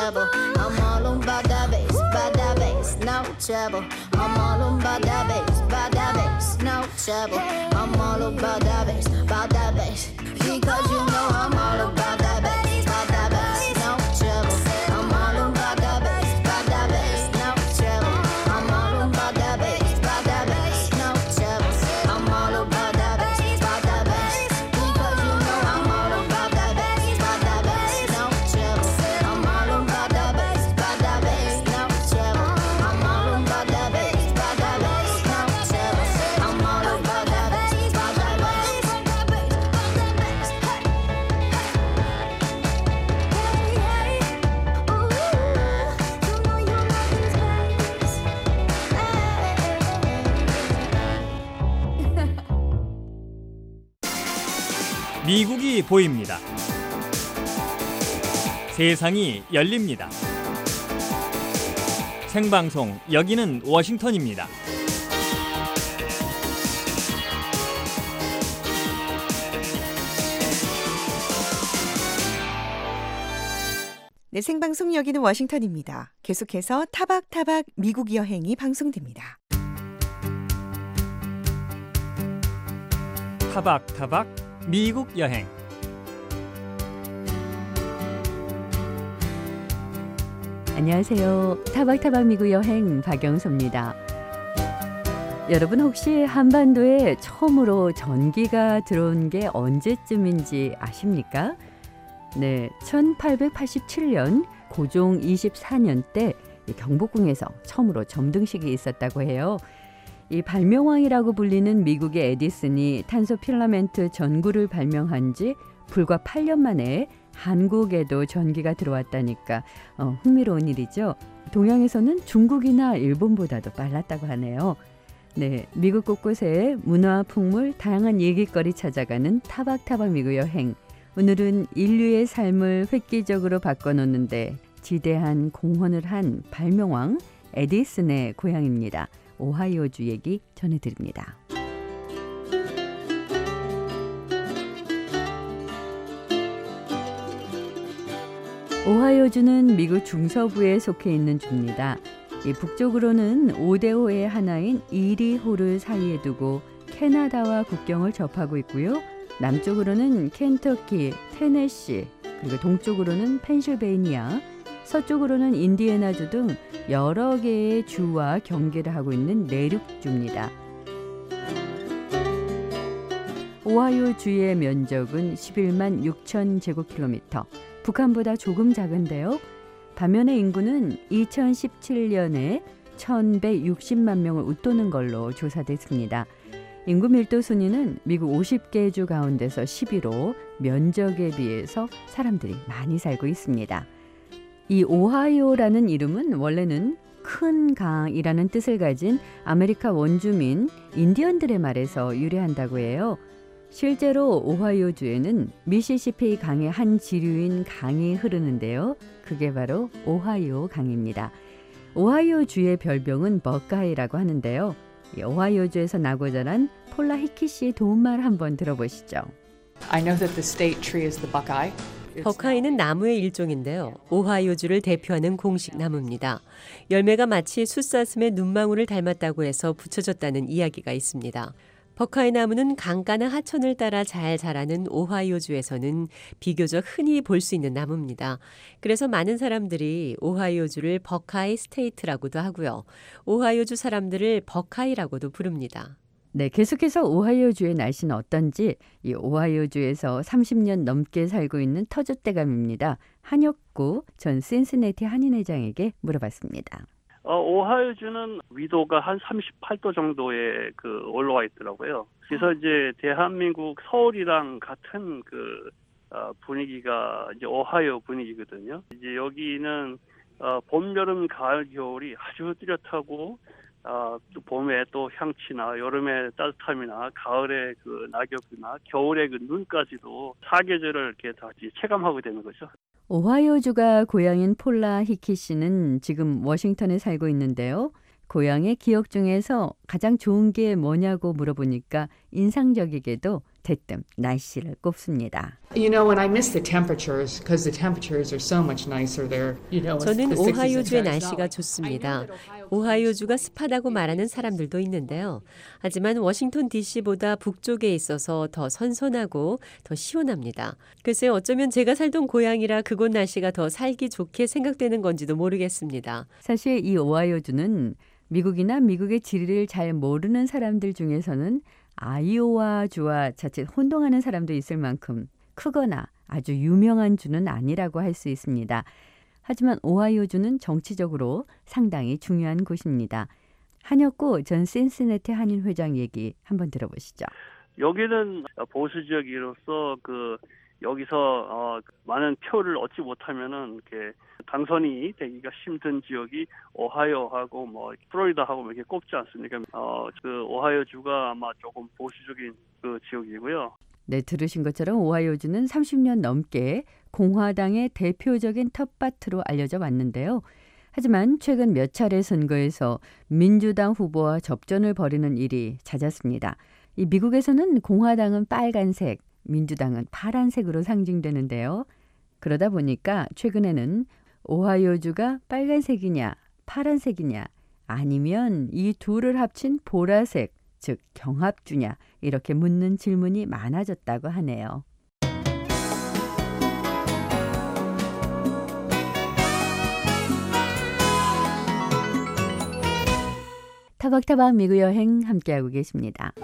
trouble. I'm all about that bass, about that bass, no trouble. I'm all about that bass, about that bass, no trouble. I'm all about that bass, about that bass, because you know I'm all about that bass, about that bass, no trouble. I'm all about that bass, about that bass, no trouble. I'm all about that bass, about that bass, no trouble. I'm all about that bass, about that bass, because you know I'm all about that bass, about that bass, no trouble. I'm all about that bass, about that bass, no trouble. I'm all about that bass, about that bass, no trouble. I'm all about that bass, about that bass, about that bass, about that bass. Hey, hey, hey, ooh, you know you love this bass. Hey. 미국이 보입니다. 세상이 열립니다. 생방송 여기는 워싱턴입니다. 네, 생방송 여기는 워싱턴입니다. 계속해서 타박타박 미국 여행이 방송됩니다. 타박타박 미국 여행. 안녕하세요. 타박타박 미국 여행 박영서입니다. 여러분 혹시 한반도에 처음으로 전기가 들어온 게 언제쯤인지 아십니까? 네, 천팔백팔십칠 년 고종 이십사 년 때 경복궁에서 처음으로 점등식이 있었다고 해요. 이 발명왕이라고 불리는 미국의 에디슨이 탄소 필라멘트 전구를 발명한 지 불과 팔 년 만에 한국에도 전기가 들어왔다니까 어, 흥미로운 일이죠. 동양에서는 중국이나 일본보다도 빨랐다고 하네요. 네, 미국 곳곳에 문화, 풍물, 다양한 얘기거리 찾아가는 타박타박 미국 여행. 오늘은 인류의 삶을 획기적으로 바꿔놓는데 지대한 공헌을 한 발명왕 에디슨의 고향입니다. 오하이오주 얘기 전해드립니다. 오하이오주는 미국 중서부에 속해 있는 주입니다. 이 북쪽으로는 오 대 호의 하나인 이리호를 사이에 두고 캐나다와 국경을 접하고 있고요. 남쪽으로는 켄터키, 테네시, 그리고 동쪽으로는 펜실베이니아, 서쪽으로는 인디애나주 등 여러 개의 주와 경계를 하고 있는 내륙주입니다. 오하이오주의 면적은 십일만 육천 제곱킬로미터, 북한보다 조금 작은데요. 반면에 인구는 이천십칠 년에 천백육십만 명을 웃도는 걸로 조사됐습니다. 인구 밀도 순위는 미국 오십 개 주 가운데서 십 위로 면적에 비해서 사람들이 많이 살고 있습니다. 이 오하이오라는 이름은 원래는 큰 강이라는 뜻을 가진 아메리카 원주민 인디언들의 말에서 유래한다고 해요. 실제로 오하이오주에는 미시시피 강의 한 지류인 강이 흐르는데요. 그게 바로 오하이오 강입니다. 오하이오주의 별명은 버카이라고 하는데요. 오하이오주에서 나고 자란 폴라 히키 씨의 도움말 한번 들어보시죠. I know that the state tree is the buckeye. 버카이는 나무의 일종인데요. 오하이오주를 대표하는 공식 나무입니다. 열매가 마치 숫사슴의 눈망울을 닮았다고 해서 붙여졌다는 이야기가 있습니다. 버카이 나무는 강가나 하천을 따라 잘 자라는 오하이오주에서는 비교적 흔히 볼 수 있는 나무입니다. 그래서 많은 사람들이 오하이오주를 버카이 스테이트라고도 하고요. 오하이오주 사람들을 버카이라고도 부릅니다. 네, 계속해서 오하이오주의 날씨는 어떤지 이 오하이오주에서 삼십 년 넘게 살고 있는 터줏대감입니다. 한혁구 전 신시내티 한인회장에게 물어봤습니다. 어, 오하이오주는 위도가 한 삼십팔 도 정도에 그 올라와 있더라고요. 그래서 이제 대한민국 서울이랑 같은 그 어, 분위기가 이제 오하이오 분위기거든요. 이제 여기는 어, 봄, 여름, 가을, 겨울이 아주 뚜렷하고 어, 또 봄에 또 향취나 여름에 따뜻함이나 가을에 그 낙엽이나 겨울에 그 눈까지도 사계절을 이렇게 다 체감하게 되는 거죠. 오하이오주가 고향인 폴라 히키 씨는 지금 워싱턴에 살고 있는데요. 고향의 기억 중에서 가장 좋은 게 뭐냐고 물어보니까 인상적이게도 대뜸 날씨를 꼽습니다. You know, and I miss the temperatures because the temperatures are so much nicer there. You know, 저는 오하이오주의 날씨가 좋습니다. 오하이오주가 습하다고 말하는 사람들도 있는데요. 하지만 워싱턴 디씨보다 북쪽에 있어서 더 선선하고 더 시원합니다. 글쎄 어쩌면 제가 살던 고향이라 그곳 날씨가 더 살기 좋게 생각되는 건지도 모르겠습니다. 사실 이 오하이오주는 미국이나 미국의 지리를 잘 모르는 사람들 중에서는 아이오와주와 자칫 혼동하는 사람도 있을 만큼 크거나 아주 유명한 주는 아니라고 할 수 있습니다. 하지만 오하이오주는 정치적으로 상당히 중요한 곳입니다. 한혁구 전 신시내티 한인 회장 얘기 한번 들어보시죠. 여기는 보수 지역으로서 그 여기서 어, 많은 표를 얻지 못하면은 이렇게 당선이 되기가 힘든 지역이 오하이오하고 뭐 플로리다하고 이렇게 꼽지 않습니까? 어, 그 오하이오주가 아마 조금 보수적인 그 지역이고요. 네, 들으신 것처럼 오하이오주는 삼십 년 넘게 공화당의 대표적인 텃밭으로 알려져 왔는데요. 하지만 최근 몇 차례 선거에서 민주당 후보와 접전을 벌이는 일이 잦았습니다. 이 미국에서는 공화당은 빨간색, 민주당은 파란색으로 상징되는데요. 그러다 보니까 최근에는 오하이오주가 빨간색이냐 파란색이냐 아니면 이 둘을 합친 보라색, 즉 경합주냐 이렇게 묻는 질문이 많아졌다고 하네요. 타박타박 미국 여행 함께하고 계십니다.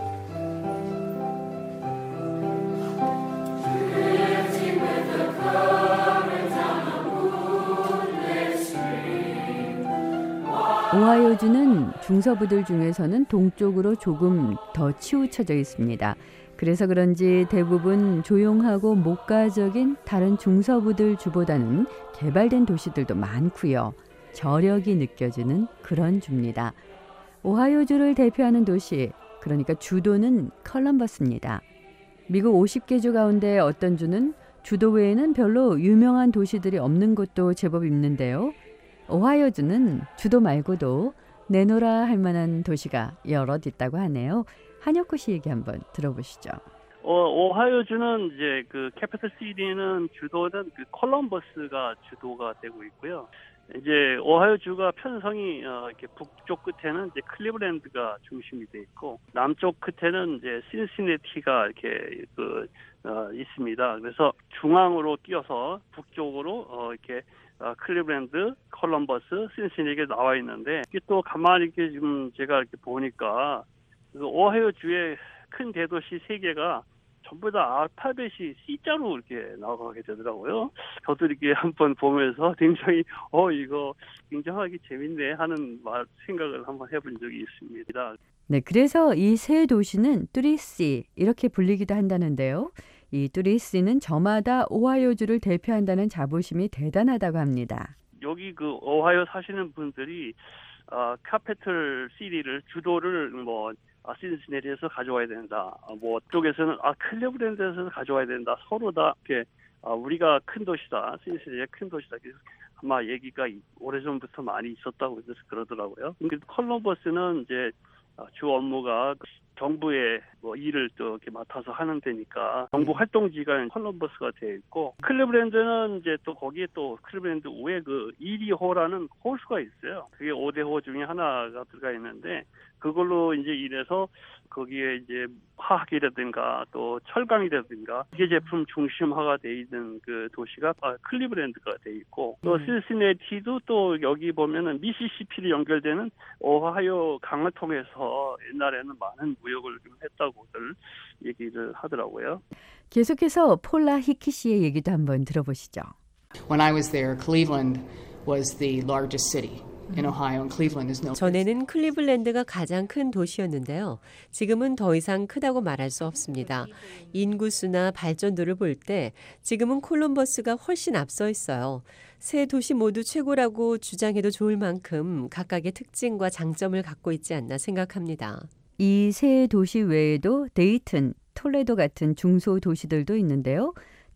오하이오주는 중서부들 중에서는 동쪽으로 조금 더 치우쳐져 있습니다. 그래서 그런지 대부분 조용하고 목가적인 다른 중서부들 주보다는 개발된 도시들도 많고요. 저력이 느껴지는 그런 주입니다. 오하이오주를 대표하는 도시, 그러니까 주도는 컬럼버스입니다. 미국 오십 개 주 가운데 어떤 주는 주도 외에는 별로 유명한 도시들이 없는 곳도 제법 있는데요. 오하이오주는 주도 말고도 내노라 할 만한 도시가 여럿 있다고 하네요. 한혁구 씨 얘기 한번 들어보시죠. 어, 오하이오주는 이제 그 캐피털 시티는 주도는 그 콜럼버스가 주도가 되고 있고요. 이제 오하이오주가 편성이 어, 이렇게 북쪽 끝에는 이제 클리브랜드가 중심이 돼 있고 남쪽 끝에는 이제 신시내티가 이렇게 그 어, 있습니다. 그래서 중앙으로 뛰어서 북쪽으로 어, 이렇게 어, 클리브랜드, 콜럼버스, 신시내티가 나와 있는데 이게 또 가만히 이렇게 지금 제가 이렇게 보니까 그 오하이오주의 큰 대도시 세 개가 전부 다 알파벳이 C자로 이렇게 나가게 되더라고요. 저도 이렇게 한번 보면서 굉장히 어 이거 굉장하게 재밌네 하는 말 생각을 한번 해본 적이 있습니다. 네, 그래서 이 세 도시는 쓰리 씨 이렇게 불리기도 한다는데요. 이 쓰리 씨는 저마다 오하이오주를 대표한다는 자부심이 대단하다고 합니다. 여기 그 오하이오 사시는 분들이 어, 캐피털 시티를 주도를 뭐 아, 신시내티에서 가져와야 된다. 아, 뭐 쪽에서는 아 클리브랜드에서 가져와야 된다. 서로 다 이렇게 아, 우리가 큰 도시다. 신시내티가 큰 도시다. 그래서 아마 얘기가 오래전부터 많이 있었다고 그래서 그러더라고요. 근데 콜럼버스는 이제 주 업무가 정부의 뭐 일을 또 이렇게 맡아서 하는 데니까 정부 활동지가 콜럼버스가 되어 있고 클리브랜드는 이제 또 거기에 또 클리브랜드 위에 그 이리호라는 호수가 있어요. 그게 오 대 호 중에 하나가 들어가 있는데 그걸로 이제 인해서 거기에 이제 화학이라든가 또 철강이라든가 기계 제품 중심화가 돼 있는 그 도시가 클리브랜드가 돼 있고 또 신시내티도 또 여기 보면은 미시시피를 연결되는 오하이오 강을 통해서 옛날에는 많은 무역을 좀 했다고들 얘기를 하더라고요. 계속해서 폴라 히키 씨의 얘기도 한번 들어보시죠. When I was there, Cleveland was the largest city. In Ohio, and Cleveland is no. 전에는 클리블랜드가 가장 큰 도시였는데요. 지금은 더 이상 크다고 말할 수 없습니다. 인구수나 발전도를 볼 때 지금은 콜럼버스가 훨씬 앞서 있어요. 세 도시 모두 최고라고 주장해도 좋을 만큼 각각의 특징과 장점을 갖고 있지 않나 생각합니다. 이 세 도시 외에도 데이튼, 톨레도 같은 중소 도시들도 있는데요.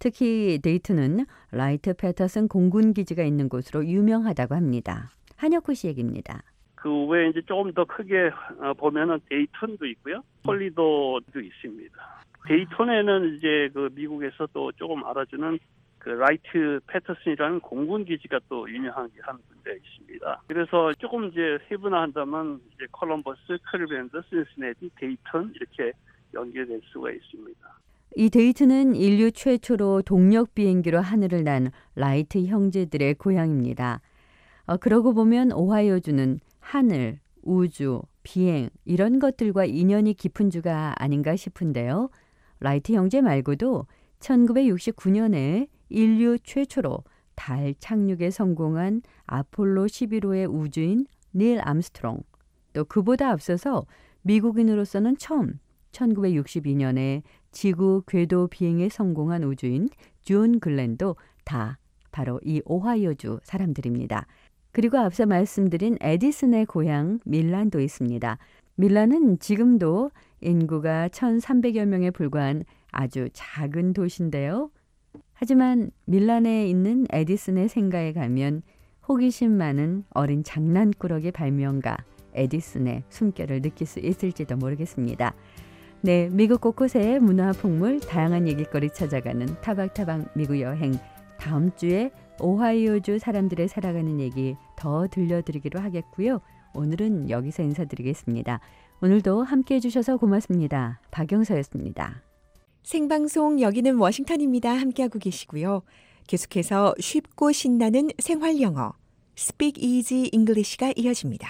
특히 데이튼은 라이트 패터슨 공군 기지가 있는 곳으로 유명하다고 합니다. 한혁구 씨 얘기입니다. 그 외에 이제 조금 더 크게 보면은 데이턴도 있고요, 톨리도도 있습니다. 데이톤에는 이제 그 미국에서 또 조금 알아주는 그 라이트 패터슨이라는 공군 기지가 또 유명한 한 군데 있습니다. 그래서 조금 이제 세분화한다면 이제 콜럼버스, 클리블랜드, 신시내티, 데이턴 이렇게 연결될 수가 있습니다. 이 데이튼은 인류 최초로 동력 비행기로 하늘을 난 라이트 형제들의 고향입니다. 어, 그러고 보면 오하이오주는 하늘, 우주, 비행 이런 것들과 인연이 깊은 주가 아닌가 싶은데요. 라이트 형제 말고도 천구백육십구 년에 인류 최초로 달 착륙에 성공한 아폴로 십일 호의 우주인 닐 암스트롱, 또 그보다 앞서서 미국인으로서는 처음 천구백육십이 년에 지구 궤도 비행에 성공한 우주인 존 글렌도 다 바로 이 오하이오주 사람들입니다. 그리고 앞서 말씀드린 에디슨의 고향 밀란도 있습니다. 밀란은 지금도 인구가 천삼백여 명에 불과한 아주 작은 도시인데요. 하지만 밀란에 있는 에디슨의 생가에 가면 호기심 많은 어린 장난꾸러기 발명가 에디슨의 숨결을 느낄 수 있을지도 모르겠습니다. 네, 미국 곳곳의 문화 풍물, 다양한 얘기거리 찾아가는 타박타박 미국 여행. 다음 주에 오하이오주 사람들의 살아가는 얘기 더 들려드리기로 하겠고요. 오늘은 여기서 인사드리겠습니다. 오늘도 함께해 주셔서 고맙습니다. 박영서였습니다. 생방송 여기는 워싱턴입니다. 함께하고 계시고요. 계속해서 쉽고 신나는 생활 영어 Speak Easy English가 이어집니다.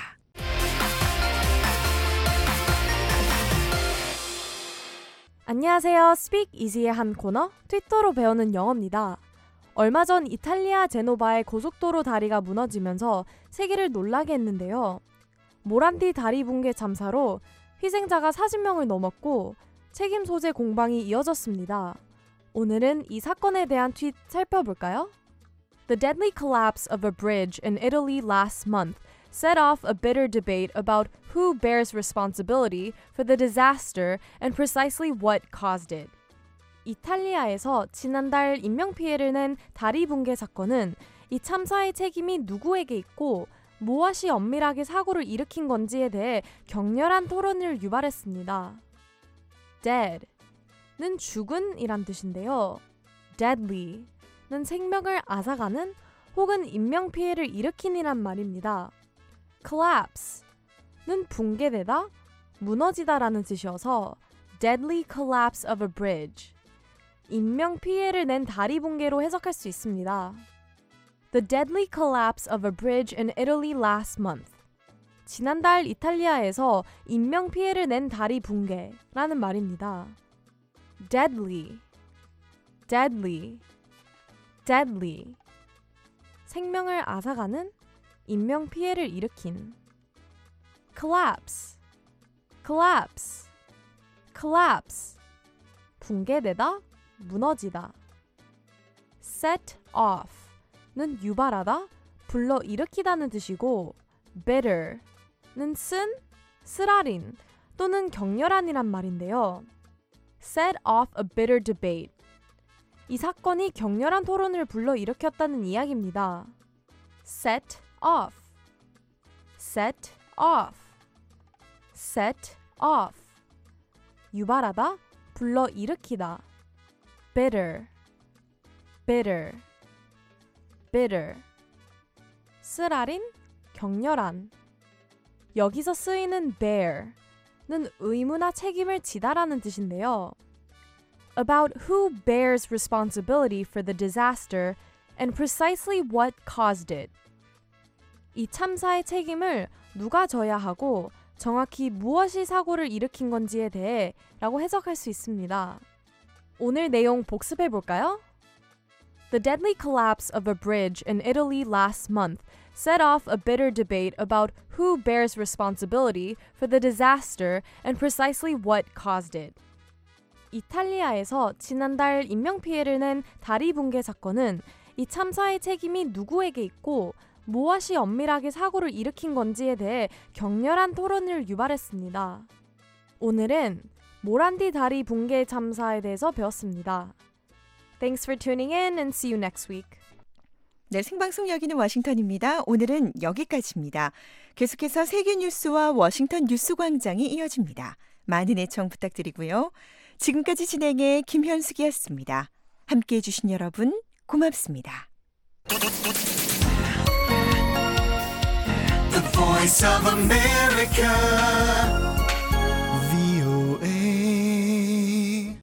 안녕하세요. Speak Easy의 한 코너 트위터로 배우는 영어입니다. 얼마 전 이탈리아 제노바의 고속도로 다리가 무너지면서 세계를 놀라게 했는데요. 모란디 다리 붕괴 참사로 희생자가 사십 명을 넘었고 책임 소재 공방이 이어졌습니다. 오늘은 이 사건에 대한 트윗 살펴볼까요? The deadly collapse of a bridge in Italy last month set off a bitter debate about who bears responsibility for the disaster and precisely what caused it. 이탈리아에서 지난달 인명피해를 낸 다리 붕괴 사건은 이 참사의 책임이 누구에게 있고 무엇이 엄밀하게 사고를 일으킨 건지에 대해 격렬한 토론을 유발했습니다. dead는 죽은 이란 뜻인데요. deadly는 생명을 앗아가는 혹은 인명피해를 일으킨 이란 말입니다. collapse는 붕괴되다, 무너지다 라는 뜻이어서 deadly collapse of a bridge, 인명피해를 낸 다리 붕괴로 해석할 수 있습니다. The deadly collapse of a bridge in Italy last month. 지난달 이탈리아에서 인명피해를 낸 다리 붕괴라는 말입니다. deadly, deadly, deadly. 생명을 앗아가는, 인명피해를 일으킨. collapse, collapse, collapse. 붕괴되다, 무너지다. set off는 유발하다, 불러일으키다는 뜻이고 bitter는 쓴, 쓰라린 또는 격렬한이란 말인데요. set off a bitter debate. 이 사건이 격렬한 토론을 불러일으켰다는 이야기입니다. set off, set off, set off. 유발하다, 불러일으키다. bitter, bitter, bitter. 쓰라린, 격렬한. 여기서 쓰이는 bear는 의무나 책임을 지다라는 뜻인데요. About who bears responsibility for the disaster and precisely what caused it. 이 참사의 책임을 누가 져야 하고 정확히 무엇이 사고를 일으킨 건지에 대해 라고 해석할 수 있습니다. 오늘 내용 복습해 볼까요? The deadly collapse of a bridge in Italy last month set off a bitter debate about who bears responsibility for the disaster and precisely what caused it. 이탈리아에서 지난달 인명피해를 낸 다리 붕괴 사건은 이 참사의 책임이 누구에게 있고 무엇이 엄밀하게 사고를 일으킨 건지에 대해 격렬한 토론을 유발했습니다. 오늘은 모란디 다리 붕괴 참사에 대해서 배웠습니다. Thanks for tuning in and see you next week. 네, 생방송 여기는 워싱턴입니다. 오늘은 여기까지입니다. 계속해서 세계 뉴스와 워싱턴 뉴스 광장이 이어집니다. 많은 애청 부탁드리고요. 지금까지 진행의 김현숙이었습니다. 함께해 주신 여러분 고맙습니다. The Voice of America, 브이오에이.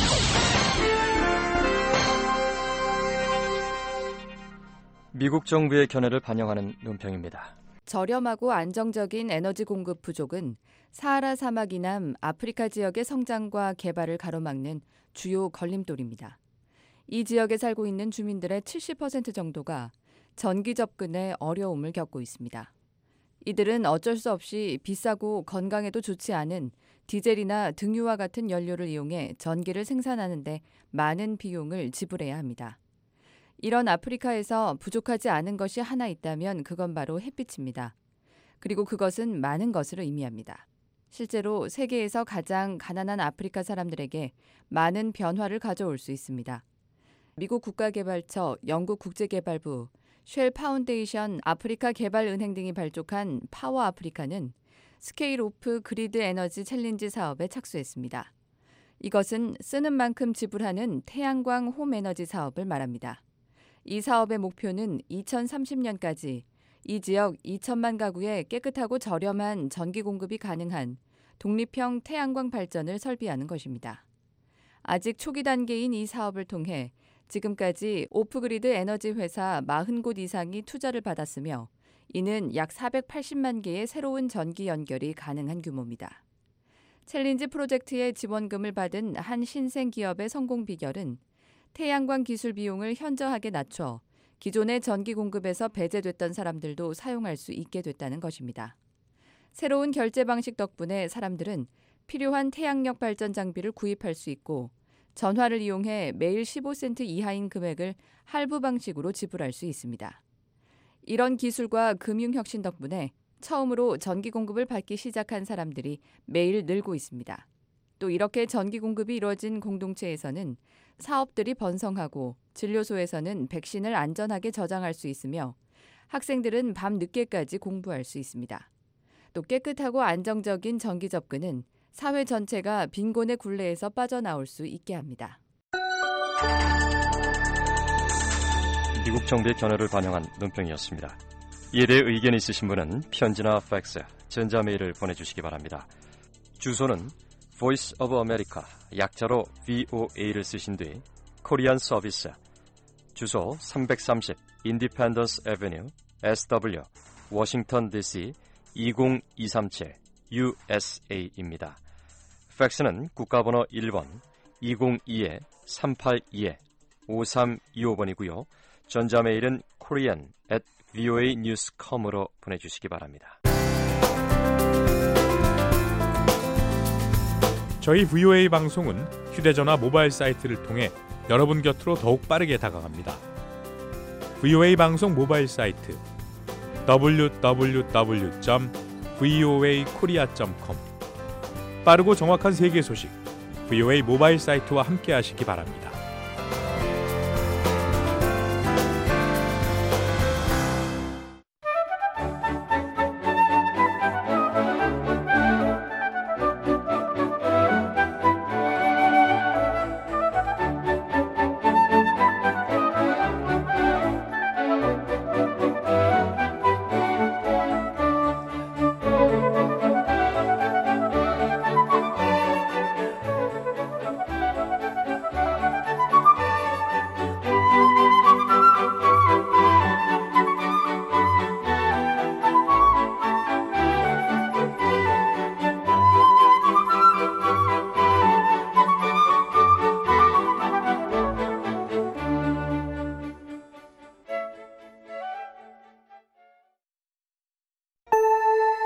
미국 정부의 견해를 반영하는 논평입니다. 저렴하고 안정적인 에너지 공급 부족은 사하라 사막 이남 아프리카 지역의 성장과 개발을 가로막는 주요 걸림돌입니다. 이 지역에 살고 있는 주민들의 칠십 퍼센트 정도가 전기 접근에 어려움을 겪고 있습니다. 이들은 어쩔 수 없이 비싸고 건강에도 좋지 않은 디젤이나 등유와 같은 연료를 이용해 전기를 생산하는 데 많은 비용을 지불해야 합니다. 이런 아프리카에서 부족하지 않은 것이 하나 있다면 그건 바로 햇빛입니다. 그리고 그것은 많은 것을 의미합니다. 실제로 세계에서 가장 가난한 아프리카 사람들에게 많은 변화를 가져올 수 있습니다. 미국 국가개발처, 영국 국제개발부, 쉘 파운데이션, 아프리카 개발은행 등이 발족한 파워 아프리카는 스케일 오프 그리드 에너지 챌린지 사업에 착수했습니다. 이것은 쓰는 만큼 지불하는 태양광 홈 에너지 사업을 말합니다. 이 사업의 목표는 이천삼십 년까지 이 지역 이천만 가구에 깨끗하고 저렴한 전기 공급이 가능한 독립형 태양광 발전을 설비하는 것입니다. 아직 초기 단계인 이 사업을 통해 지금까지 오프그리드 에너지 회사 사십 곳 이상이 투자를 받았으며 이는 약 사백팔십만 개의 새로운 전기 연결이 가능한 규모입니다. 챌린지 프로젝트의 지원금을 받은 한 신생 기업의 성공 비결은 태양광 기술 비용을 현저하게 낮춰 기존의 전기 공급에서 배제됐던 사람들도 사용할 수 있게 됐다는 것입니다. 새로운 결제 방식 덕분에 사람들은 필요한 태양력 발전 장비를 구입할 수 있고 전화를 이용해 매일 십오 센트 이하인 금액을 할부 방식으로 지불할 수 있습니다. 이런 기술과 금융혁신 덕분에 처음으로 전기 공급을 받기 시작한 사람들이 매일 늘고 있습니다. 또 이렇게 전기 공급이 이루어진 공동체에서는 사업들이 번성하고 진료소에서는 백신을 안전하게 저장할 수 있으며 학생들은 밤 늦게까지 공부할 수 있습니다. 또 깨끗하고 안정적인 전기 접근은 사회 전체가 빈곤의 굴레에서 빠져나올 수 있게 합니다. 미국 정부의 견해를 반영한 논평이었습니다. 이에 대해 의견 있으신 분은 편지나 팩스, 전자메일을 보내주시기 바랍니다. 주소는 Voice of America, 약자로 브이오에이를 쓰신 뒤 코리안 서비스, 주소 삼백삼십 Independence Avenue, 에스더블유, 워싱턴 디씨 이공이삼칠 유에스에이입니다. 팩스는 국가번호 일 번 이공이 삼팔이 오삼이오 번이고요. 전자메일은 korean at 브이오에이뉴스 닷 컴으로 보내주시기 바랍니다. 저희 브이오에이 방송은 휴대전화 모바일 사이트를 통해 여러분 곁으로 더욱 빠르게 다가갑니다. 브이오에이 방송 모바일 사이트 더블유 더블유 더블유 점 브이오에이 코리아 점 컴 빠르고 정확한 세계 소식 브이오에이 모바일 사이트와 함께 하시기 바랍니다.